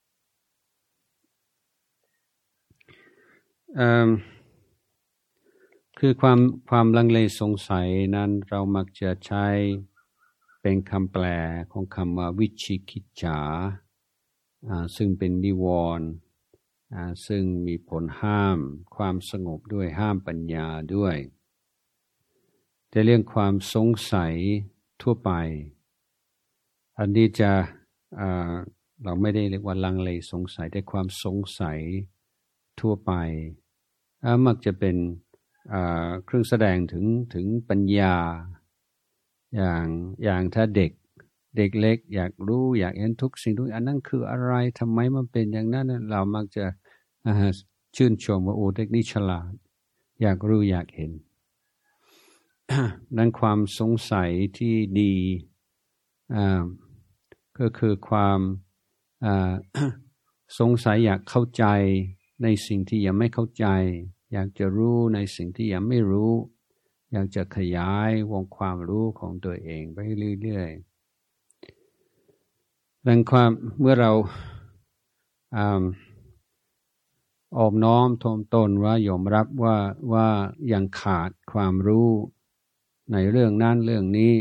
คือความลังเลสงสัยนั้นเรามักจะใช้เป็นคำแปลของคำว่าวิชิกิจฉาซึ่งเป็นนิวรณ์ซึ่งมีผลห้ามความสงบด้วยห้ามปัญญาด้วยแต่เรื่องความสงสัยทั่วไปอันนี้จะเราไม่ได้เรียกว่าลังเลสงสัยแต่ความสงสัยทั่วไปมักจะเป็นเครื่องแสดงถึงปัญญาอย่างถ้าเด็กเล็กอยากรู้อยากเห็นทุกสิ่งทุกอย่างนั้นคืออะไรทำไมมันเป็นอย่างนั้นเรามักจะชื่นชมว่าโอ้เด็กนี่ฉลาดอยากรู้อยากเห็น นั้นความสงสัยที่ดีก็คือความสงสัยอยากเข้าใจในสิ่งที่ยังไม่เข้าใจอยากจะรู้ในสิ่งที่ยังไม่รู้อยากจะขยายวงความรู้ของตัวเองไปเรื่อยๆดังความเมื่อเราออมน้อมถ่อมตนว่ายอมรับว่ายังขาดความรู้ในเรื่องนั้นเรื่องนี้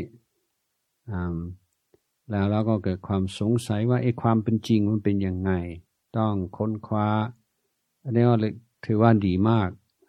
แล้วเราก็เกิดความสงสัยว่าความเป็นจริงมันเป็นยังไงต้องค้นคว้าอันนี้ก็ถือว่าดีมาก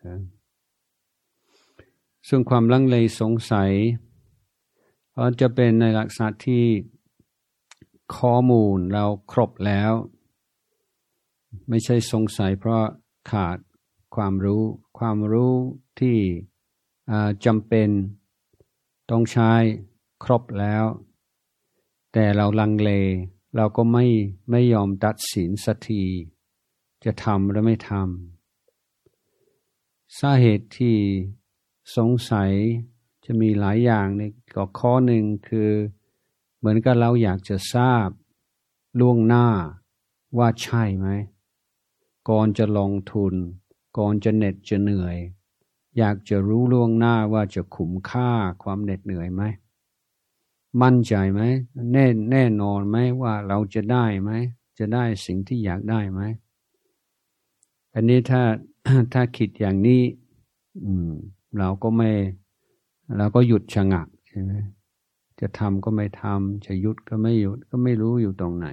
ซึ่งความลังเลสงสัยจะเป็นในลักษณะที่ข้อมูลเราครบแล้วไม่ใช่สงสัยเพราะขาดความรู้ที่จำเป็นต้องใช้ครบแล้วแต่เราลังเลเราก็ไม่ยอมตัดสินสักทีจะทำหรือไม่ทำสาเหตุที่สงสัยจะมีหลายอย่างในข้อหนึ่งคือเหมือนกับเราอยากจะทราบล่วงหน้าว่าใช่ไหมก่อนจะลงทุนก่อนจะเหน็ดจะเหนื่อยอยากจะรู้ล่วงหน้าว่าจะคุ้มค่าความเหน็ดเหนื่อยไหมมั่นใจไหมแน่นอนไหมว่าเราจะได้ไหมจะได้สิ่งที่อยากได้ไหมอันนี้ถ้าคิดอย่างนี้เราก็หยุดชะงักใช่ไหมจะทำก็ไม่ทำจะหยุดก็ไม่หยุดก็ไม่รู้อยู่ตรงไหน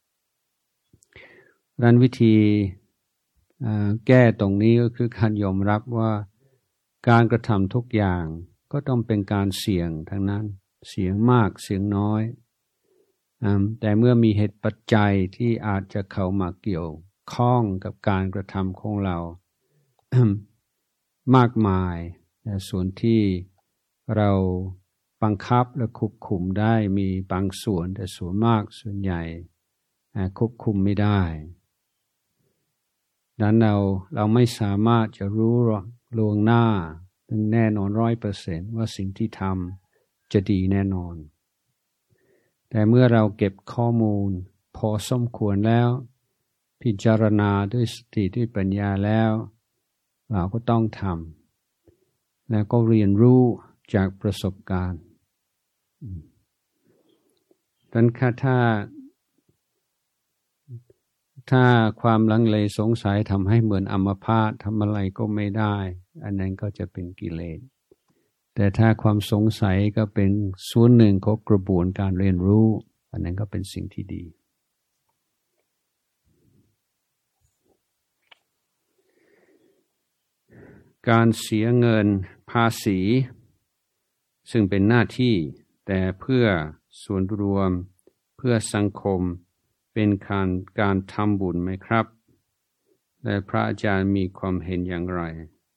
ดังนั้นวิธีแก้ตรงนี้ก็คือการยอมรับว่าการกระทำทุกอย่างก็ต้องเป็นการเสี่ยงทั้งนั้นเสียงมากเสียงน้อยแต่เมื่อมีเหตุปัจจัยที่อาจจะเข้ามาเกี่ยวข้องกับการกระทำของเรามากมายส่วนที่เราบังคับและควบคุมได้มีบางส่วนแต่ส่วนมากส่วนใหญ่ควบคุมไม่ได้ดังนั้นเราไม่สามารถจะรู้ล่วงหน้าแน่นอน100%ว่าสิ่งที่ทำจะดีแน่นอนแต่เมื่อเราเก็บข้อมูลพอสมควรแล้วพิจารณาด้วยสติด้วยปัญญาแล้วเราก็ต้องทำแล้วก็เรียนรู้จากประสบการณ์ดังนั้นถ้าความลังเลสงสัยทำให้เหมือนอัมพาตทำอะไรก็ไม่ได้อันนั้นก็จะเป็นกิเลสแต่ถ้าความสงสัยก็เป็นส่วนหนึ่งของกระบวนการเรียนรู้อันนั้นก็เป็นสิ่งที่ดีการเสียเงินภาษีซึ่งเป็นหน้าที่แต่เพื่อส่วนรวมเพื่อสังคมเป็นการทำบุญไหมครับและพระอาจารย์มีความเห็นอย่างไร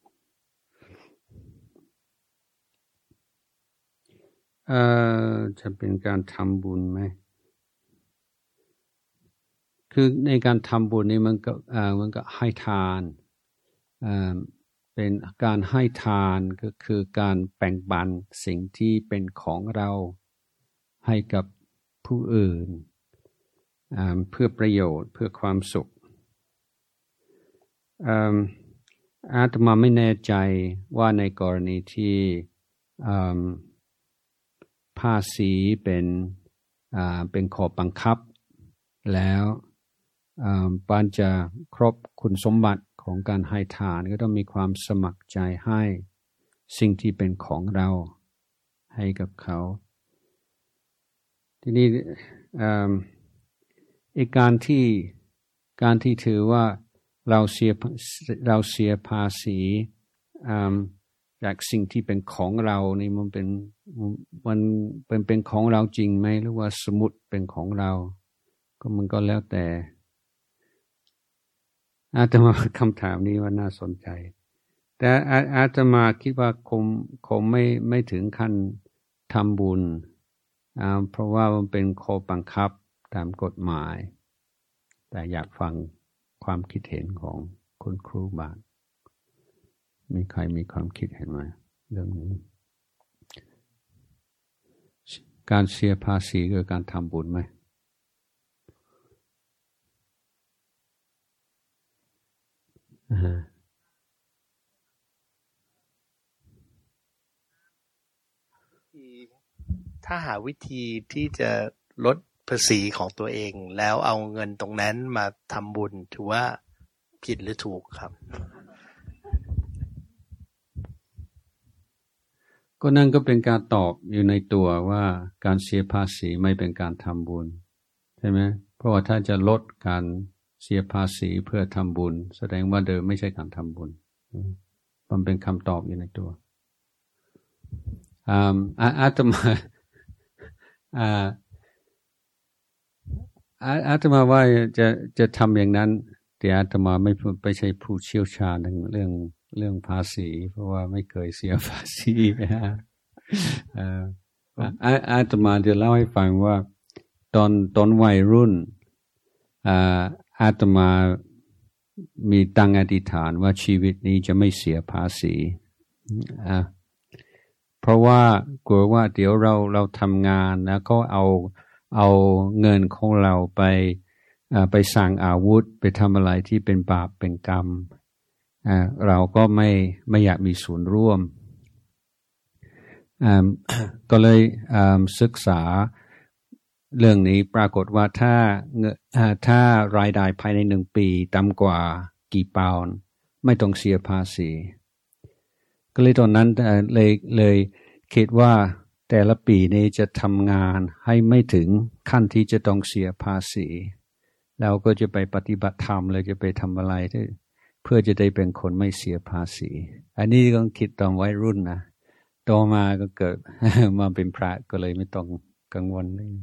จะเป็นการทำบุญไหมคือในการทำบุญนี่มันก็ให้ทานเป็นการให้ทานก็คือการแบ่งปันสิ่งที่เป็นของเราให้กับผู้อื่นเพื่อประโยชน์เพื่อความสุขอาตมาไม่แน่ใจว่าในกรณีที่ภาษีเป็นข้อบังคับแล้วปานจะครบคุณสมบัติของการให้ทานก็ต้องมีความสมัครใจให้สิ่งที่เป็นของเราให้กับเขาทีนี้การที่ถือว่าเราเสียภาษีจากสิ่งที่เป็นของเรานี่มันเป็นของเราจริงไหมหรือว่าสมมุติเป็นของเราก็มันก็แล้วแต่อาตมาคำถามนี้ว่าน่าสนใจแต่อาตมาคิดว่าคงไม่ถึงขั้นทำบุญเพราะว่ามันเป็นข้อบังคับตามกฎหมายแต่อยากฟังความคิดเห็นของคุณครูบ้างมีใครมีความคิดเห็นไหมเรื่องนี้การเสียภาษีคือการทำบุญไหมถ้าหาวิธีที่จะลดภาษีของตัวเองแล้วเอาเงินตรงนั้นมาทำบุญถือว่าผิดหรือถูกครับก็นั่นก็เป็นการตอบอยู่ในตัวว่าการเสียภาษีไม่เป็นการทำบุญใช่ไหมเพราะว่าถ้าจะลดการเสียภาษีเพื่อทำบุญแสดงว่าเดิมไม่ใช่การทำบุญมันเป็นคำตอบอยู่ในตัวอาตมาว่าจะทำอย่างนั้นแต่อาตมาไม่ใช่ผู้เชี่ยวชาญในเรื่องภาษีเพราะว่าไม่เคยเสียภาษีอาตมาจะเล่าให้ฟังว่าตอนวัยรุ่นอาตมามีตั้งอธิษฐานว่าชีวิตนี้จะไม่เสียภาษีเพราะว่ากลัวว่าเดี๋ยวเราทำงานแล้วก็เอาเงินของเราไปสั่งอาวุธไปทำอะไรที่เป็นบาปเป็นกรรมเราก็ไม่อยากมีส่วนร่วมก็เลยศึกษาเรื่องนี้ปรากฏว่าถ้ารายได้ภายใน1 ปีต่ำกว่ากี่ปอนด์ไม่ต้องเสียภาษีก็เลยตอนนั้นเลยคิดว่าแต่ละปีนี้จะทำงานให้ไม่ถึงขั้นที่จะต้องเสียภาษีแล้วก็จะไปปฏิบัติธรรมเลยจะไปทำอะไรเพื่อจะได้เป็นคนไม่เสียภาษีอันนี้ก็คิดตอนวัยรุ่นนะโตมาก็เกิดมาเป็นพระก็เลยไม่ต้องกังวลเลย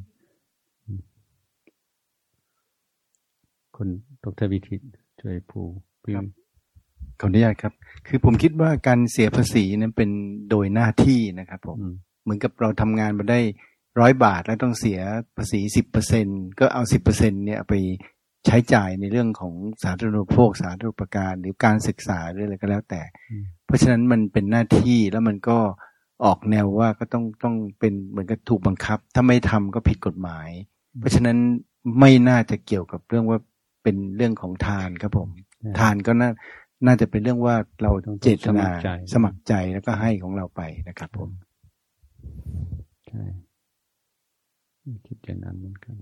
คุณดร.วิทิตช่วยผู้พิมพ์ขออนุญาตครับคือผมคิดว่าการเสียภาษีนั้นเป็นโดยหน้าที่นะครับผมเหมือนกับเราทำงานมาได้100 บาทแล้วต้องเสียภาษี 10% ก็เอา 10% เนี่ยไปใช้จ่ายในเรื่องของสาธารณูปโภคสาธารณูปการหรือการศึกษาหรืออะไรก็แล้วแต่เพราะฉะนั้นมันเป็นหน้าที่แล้วมันก็ออกแนวว่าก็ต้องเป็นเหมือนกับถูกบังคับถ้าไม่ทำก็ผิดกฎหมายเพราะฉะนั้นไม่น่าจะเกี่ยวกับเรื่องว่าเป็นเรื่องของทานครับผมทานก็น่าจะเป็นเรื่องว่าเราเจตนาสมัครใจแล้วก็ให้ของเราไปนะครับผมใช่คิดอย่างนั้นเหมือนกัน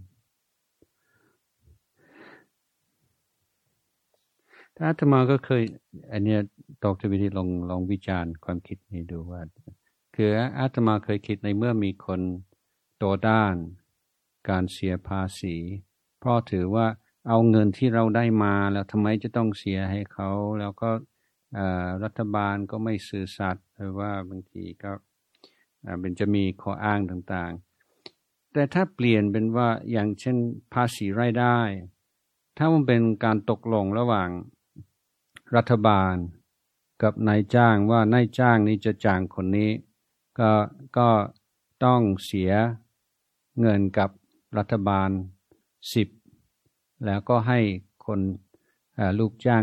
ถ้าอาตมาก็เคยอันเนี้ยดร.วิธีลองวิจารณ์ความคิดนี้ดูว่าคืออาตมาเคยคิดในเมื่อมีคนต่อต้านการเสียภาษีเพราะถือว่าเอาเงินที่เราได้มาแล้วทำไมจะต้องเสียให้เขาแล้วก็รัฐบาลก็ไม่ซื่อสัตย์หรือว่าบางทีก็เป็นจะมีข้ออ้างต่างๆแต่ถ้าเปลี่ยนเป็นว่าอย่างเช่นภาษีรายได้ถ้ามันเป็นการตกลงระหว่างรัฐบาลกับนายจ้างว่านายจ้างนี้จะจ้างคนนี้ก็ต้องเสียเงินกับรัฐบาล10แล้วก็ให้คนลูกจ้าง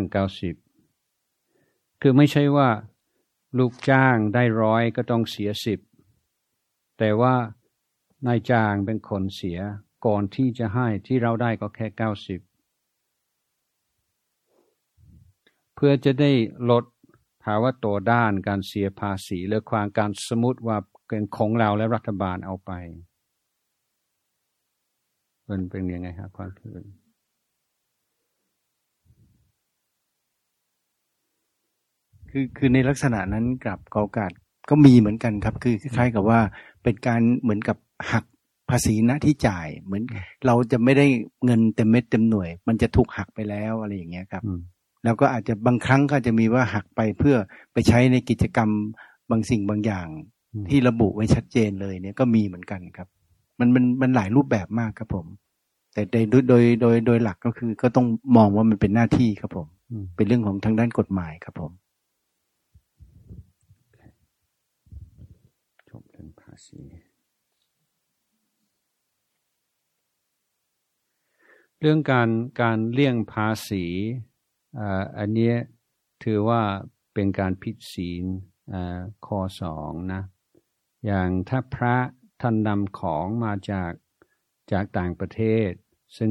90คือไม่ใช่ว่าลูกจ้างได้100ก็ต้องเสีย10แต่ว่านายจ้างเป็นคนเสียก่อนที่จะให้ที่เราได้ก็แค่90เพื่อจะได้ลดภาวะตัวด้านการเสียภาษีหรือความการสมมุติว่าเป็นของเราและรัฐบาลเอาไปเป็นยังไงครับความคิดคือในลักษณะนั้นกับโอกาสก็มีเหมือนกันครับคือคล้ายๆกับว่าเป็นการเหมือนกับหักภาษีณที่จ่ายเหมือนเราจะไม่ได้เงินเต็มเม็ดเต็มหน่วยมันจะถูกหักไปแล้วอะไรอย่างเงี้ยครับแล้วก็อาจจะบางครั้งก็จะมีว่าหักไปเพื่อไปใช้ในกิจกรรมบางสิ่งบางอย่างที่ระบุไว้ชัดเจนเลยเนี่ยก็มีเหมือนกันครับมันหลายรูปแบบมากครับผมแต่โดยหลักก็คือก็ต้องมองว่ามันเป็นหน้าที่ครับผมเป็นเรื่องของทางด้านกฎหมายครับผมจบเรื่องภาษีเรื่องการเลี่ยงภาษีอันนี้ถือว่าเป็นการผิดศีลข้อ2นะอย่างถ้าพระท่านนำของมาจากต่างประเทศซึ่ง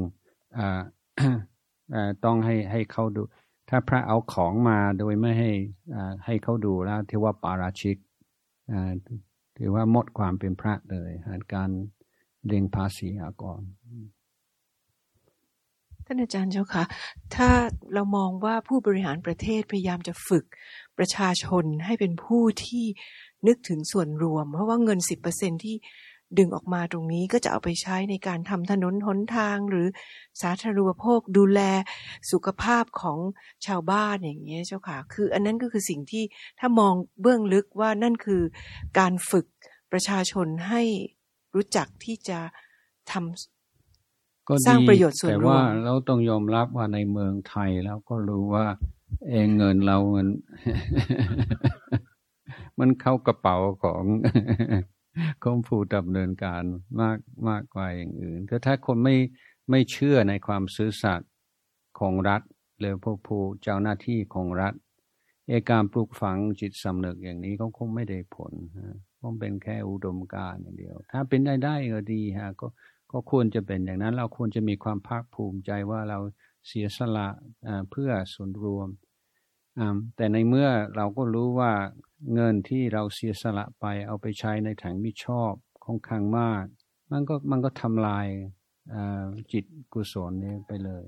ต้องให้เขาดูถ้าพระเอาของมาโดยไม่ให้เขาดูแล้วถือว่าปาราชิกถือว่าหมดความเป็นพระเลยการเลี่ยงภาษีก่อนท่านอาจารย์เจ้าค่ะถ้าเรามองว่าผู้บริหารประเทศพยายามจะฝึกประชาชนให้เป็นผู้ที่นึกถึงส่วนรวมเพราะว่าเงิน 10% ที่ดึงออกมาตรงนี้ก็จะเอาไปใช้ในการทำถนนหนทางหรือสาธารณูปโภคดูแลสุขภาพของชาวบ้านอย่างเงี้ยเจ้าค่ะคืออันนั้นก็คือสิ่งที่ถ้ามองเบื้องลึกว่านั่นคือการฝึกประชาชนให้รู้จักที่จะทำสร้างประโยชน์ส่วนรวมแต่ว่าเราต้องยอมรับว่าในเมืองไทยแล้วก็รู้ว่าเงินเรามันเข้ากระเป๋าของผู้ดำเนินการมากกว่าอย่างอื่นก็ถ้าคนไม่เชื่อในความซื่อสัตย์ของรัฐหรือผู้เจ้าหน้าที่ของรัฐการปลูกฝังจิตสำนึกอย่างนี้ก็คงไม่ได้ผลคงเป็นแค่อุดมการณ์อย่างเดียวถ้าเป็นได้ก็ดีก็ควรจะเป็นอย่างนั้นเราควรจะมีความภาคภูมิใจว่าเราเสียสละเพื่อส่วนรวมแต่ในเมื่อเราก็รู้ว่าเงินที่เราเสียสละไปเอาไปใช้ในทางมิชอบค่อนข้างมากมันก็ทำลายจิตกุศลนี้ไปเลย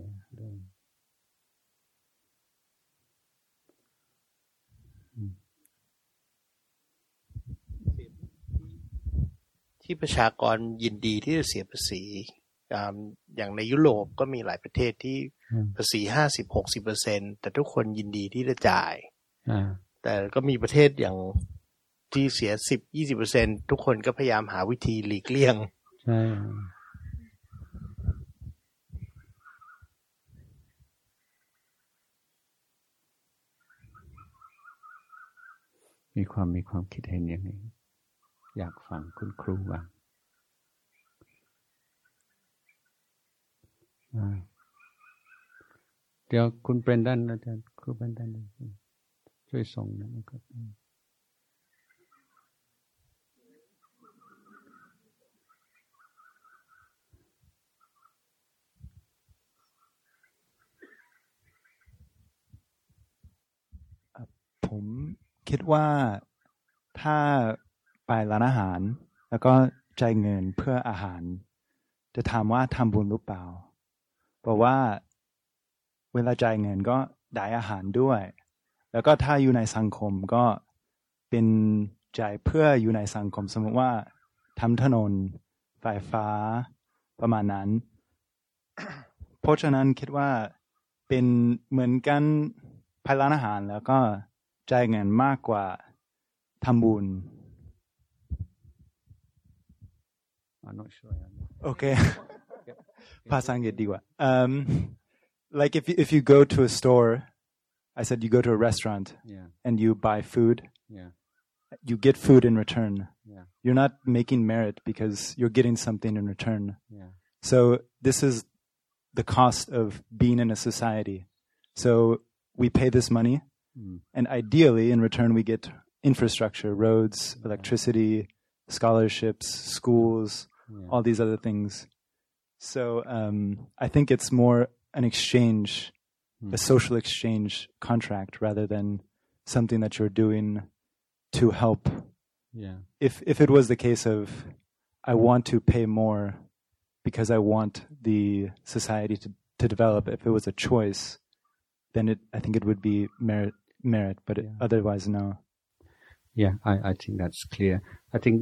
ที่ประชากรยินดีที่จะเสียภาษีอย่างในยุโรปก็มีหลายประเทศที่ภาษี 50-60% แต่ทุกคนยินดีที่จะจ่ายแต่ก็มีประเทศอย่างที่เสีย 10-20% ทุกคนก็พยายามหาวิธีหลีกเลี่ยงใช่มีความคิดเห็นอย่างนี้อยากฟังคุณครูบ้างเดี๋ยวคุณเป็นด้านอาจารย์ครูเป็นด้านช่วยส่งนะครับผมคิดว่าถ้าไปร้านอาหารแล้วก็จ่ายเงินเพื่ออาหารจะถามว่าทำบุญหรือเปล่าเพราะว่าเวลาจ่ายเงินก็ได้อาหารด้วยแล้วก็ถ้าอยู่ในสังคมก็เป็นจ่ายเพื่ออยู่ในสังคมสมมติว่าทำถนนไฟฟ้าประมาณนั้น เพราะฉะนั้นคิดว่าเป็นเหมือนกันไปร้านอาหารแล้วก็จ่ายเงินมากกว่าทำบุญโอเคภาษาอังกฤษดีกว่าlike if you go to a store I said you go to a restaurant and you buy food you get food in return you're not making merit because you're getting something in return so this is the cost of being in a society so we pay this money and ideally in return we get infrastructure roads electricity scholarships schools all these other things so I think it's more an exchange a social exchange contract rather than something that you're doing to help if it was the case of I want to pay more because I want the society to develop if it was a choice then I think it would be merit but otherwise no I think that's clear I think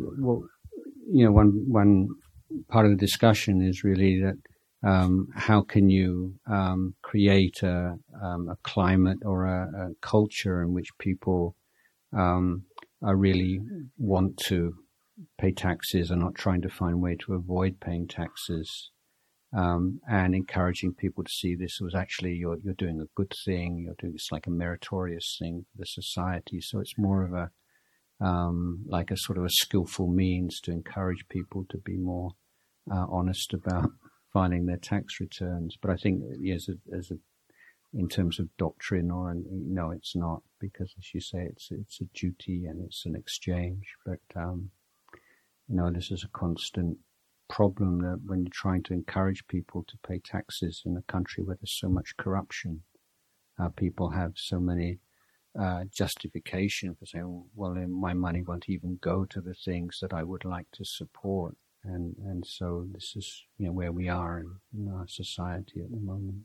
one part of the discussion is really that how can you create a climate or a culture in which people really want to pay taxes and not trying to find a way to avoid paying taxes and encouraging people to see this was actually you're doing a good thing, you're doing this like a meritorious thing for the society. So it's more of a like a sort of a skillful means to encourage people to be more honest about filing their tax returns. But I think in terms of doctrine no, it's not, because as you say, it's a duty and it's an exchange. But this is a constant problem that when you're trying to encourage people to pay taxes in a country where there's so much corruption, people have so many justification for saying, well, my money won't even go to the things that I would like to support. And so this is where we are in our society at the moment.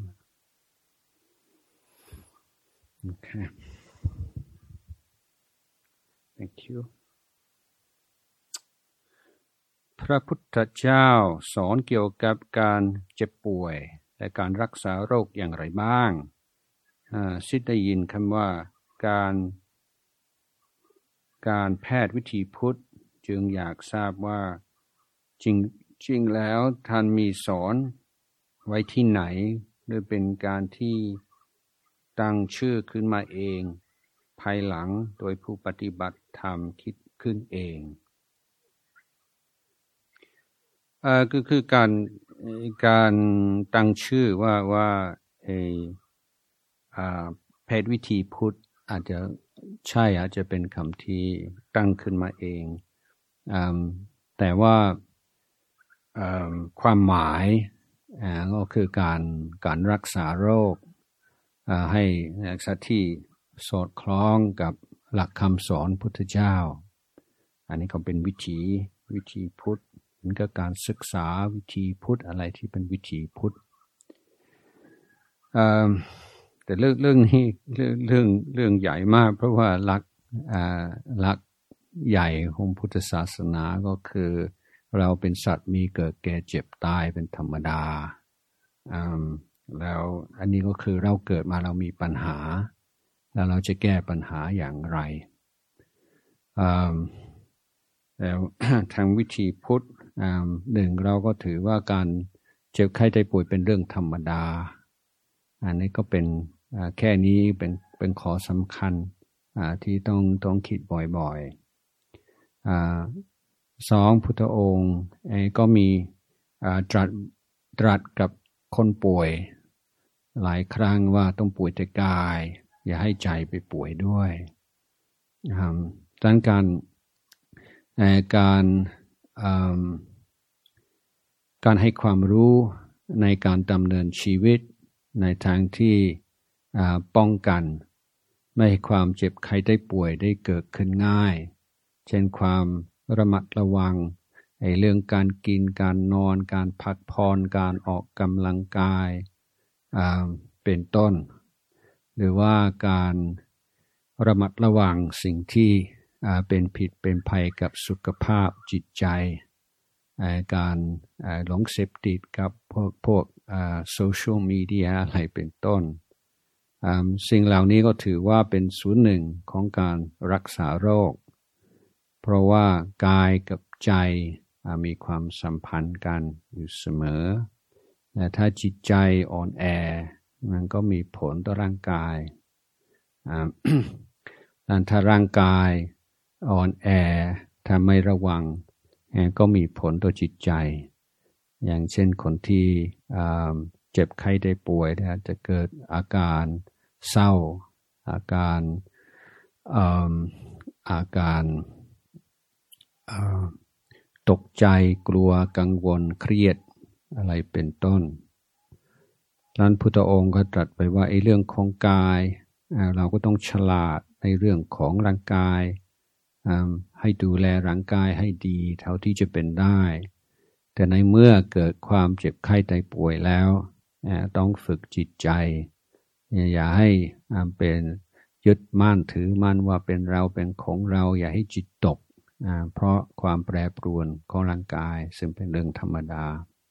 Okay. Thank you. พระพุทธเจ้าสอนเกี่ยวกับการเจ็บป่วยและการรักษาโรคอย่างไรบ้างซิได้ยินคำว่าการแพทย์วิถีพุทธจึงอยากทราบว่าจริงแล้วท่านมีสอนไว้ที่ไหนหรือเป็นการที่ตั้งชื่อขึ้นมาเองภายหลังโดยผู้ปฏิบัติธรรมคิดขึ้นเองก็คือการตั้งชื่อว่าแพทย์วิธีพุทธอาจจะเป็นคำที่ตั้งขึ้นมาเองแต่ว่าความหมายก็คือการรักษาโรคให้รักษาที่สอดคล้องกับหลักคำสอนพุทธเจ้าอันนี้ก็เป็นวิธีพุทธมันก็การศึกษาวิธีพุทธอะไรที่เป็นวิธีพุทธแต่เรื่องนี้เรื่องใหญ่มากเพราะว่าหลักใหญ่ของพุทธศาสนาก็คือเราเป็นสัตว์มีเกิดแก่เจ็บตายเป็นธรรมดาแล้วอันนี้ก็คือเราเกิดมาเรามีปัญหาแล้วเราจะแก้ปัญหาอย่างไรแล้วทางวิธีพุทธหนึ่งเราก็ถือว่าการเจ็บไข้ได้ป่วยเป็นเรื่องธรรมดาอันนี้ก็เป็นแค่นี้เป็นข้อสำคัญที่ต้องคิดบ่อยๆ2พุทธองค์ก็มีตรัสกับคนป่วยหลายครั้งว่าต้องป่วยแต่กายอย่าให้ใจไปป่วยด้วยดังการให้ความรู้ในการดำเนินชีวิตในทางที่ป้องกันไม่ให้ความเจ็บไข้ได้ป่วยได้เกิดขึ้นง่ายเช่นความระมัดระวังเรื่องการกินการนอนการพักผ่อนการออกกำลังกายเป็นต้นหรือว่าการระมัดระวังสิ่งที่เป็นผิดเป็นภัยกับสุขภาพจิตใจการหลงเสพติดกับพวกโซเชียลมีเดียอะไรเป็นต้นสิ่งเหล่านี้ก็ถือว่าเป็นส่วนหนึ่งของการรักษาโรคเพราะว่ากายกับใจมีความสัมพันธ์กันอยู่เสมอแต่ถ้าจิตใจอ่อนแอมันก็มีผลต่อร่างกายถ้าร่างกายอ่อนแอถ้าไม่ระวังก็มีผลต่อจิตใจอย่างเช่นคนที่เจ็บไข้ได้ป่วยจะเกิดอาการเศร้าอาการตกใจกลัวกังวลเครียดอะไรเป็นต้นดังนั้นพุทธองค์ก็ตรัสไปว่าเรื่องของกายเราก็ต้องฉลาดในเรื่องของร่างกายให้ดูแลร่างกายให้ดีเท่าที่จะเป็นได้แต่ในเมื่อเกิดความเจ็บไข้ได้ป่วยแล้วต้องฝึกจิตใจอย่าให้เป็นยึดมั่นถือมั่นว่าเป็นเราเป็นของเราอย่าให้จิตตกเพราะความแปรปรวนของร่างกายซึ่งเป็นเรื่องธรรมดา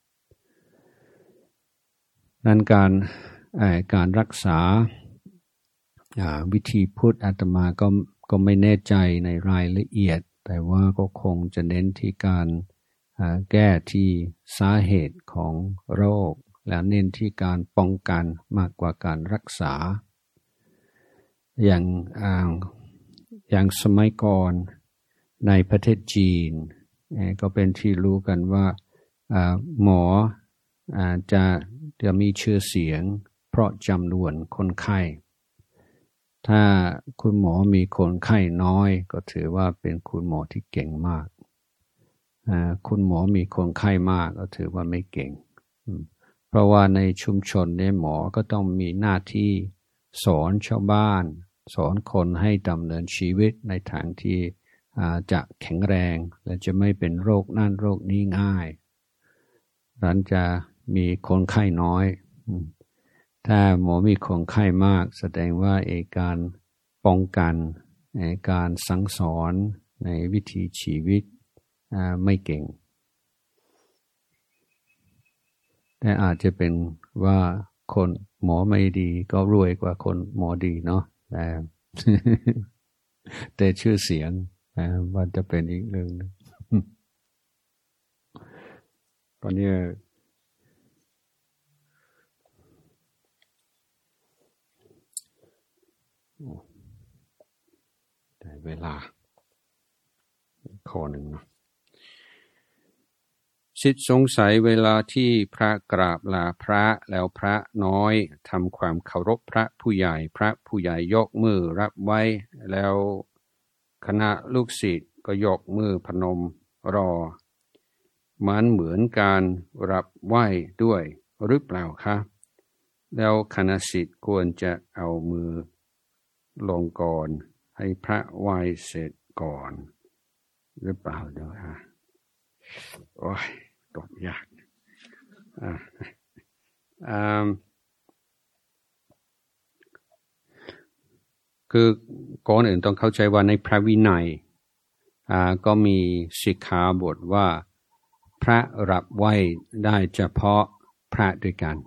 นั้นการรักษาวิธีพุทธอาตมาก็ไม่แน่ใจในรายละเอียดแต่ว่าก็คงจะเน้นที่การแก้ที่สาเหตุของโรคและเน้นที่การป้องกันมากกว่าการรักษาอย่างสมัยก่อนในประเทศจีนก็เป็นที่รู้กันว่าหมอจะมีชื่อเสียงเพราะจำนวนคนไข้ถ้าคุณหมอมีคนไข้น้อยก็ถือว่าเป็นคุณหมอที่เก่งมากคุณหมอมีคนไข้มากก็ถือว่าไม่เก่งเพราะว่าในชุมชนเนี่ยหมอก็ต้องมีหน้าที่สอนชาวบ้านสอนคนให้ดำเนินชีวิตในทางที่จะแข็งแรงและจะไม่เป็นโรคนั่นโรคนี้ง่ายดังนั้นจะมีคนไข้น้อยถ้าหมอมีคนไข้มากแสดงว่าการป้องกันการสั่งสอนในวิถีชีวิตไม่เก่งแต่อาจจะเป็นว่าคนหมอไม่ดีก็รวยกว่าคนหมอดีเนาะแต่ชื่อเสียงมันจะเป็นอีกเรื่องนึงตอนนี้ได้เวลาข้อหนึ่งนะสิทธิสงสัยเวลาที่พระกราบลาพระแล้วพระน้อยทำความเคารพพระผู้ใหญ่พระผู้ใหญ่ยกมือรับไว้แล้วคณะลูกศิษย์ก็ยกมือพนมรอมันเหมือนการรับไหว้ด้วยหรือเปล่าคะแล้วคณะศิษย์ควรจะเอามือลงก่อนให้พระไหว้เสร็จก่อนหรือเปล่าเดี๋ยวโอ้ยตอบยากคือก่อนอื่นต้องเข้าใจว่าในพระวินัยก็มีสิกขาบทว่าพระรับไหว้ได้เฉพาะพระด้วยกัน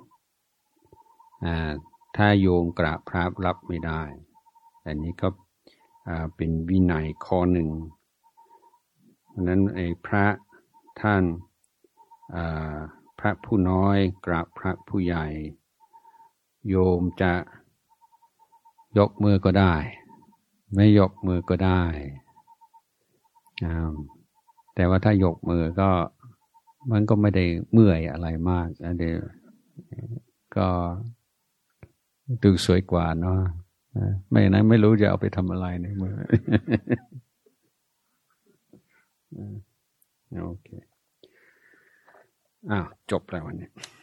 ถ้าโยมกราบพระรับไม่ได้อันนี้ก็เป็นวินัยข้อหนึ่งเพราะนั้นพระท่านพระผู้น้อยกราบพระผู้ใหญ่โยมจะยกมือก็ได้ไม่ยกมือก็ได้แต่ว่าถ้ายกมือก็มันก็ไม่ได้เมื่อยอะไรมากนะเดี๋ยวก็ดูสวยกว่าเนาะไม่นั้นไม่รู้จะเอาไปทำอะไรในมือโอเคจบแล้ววันนี้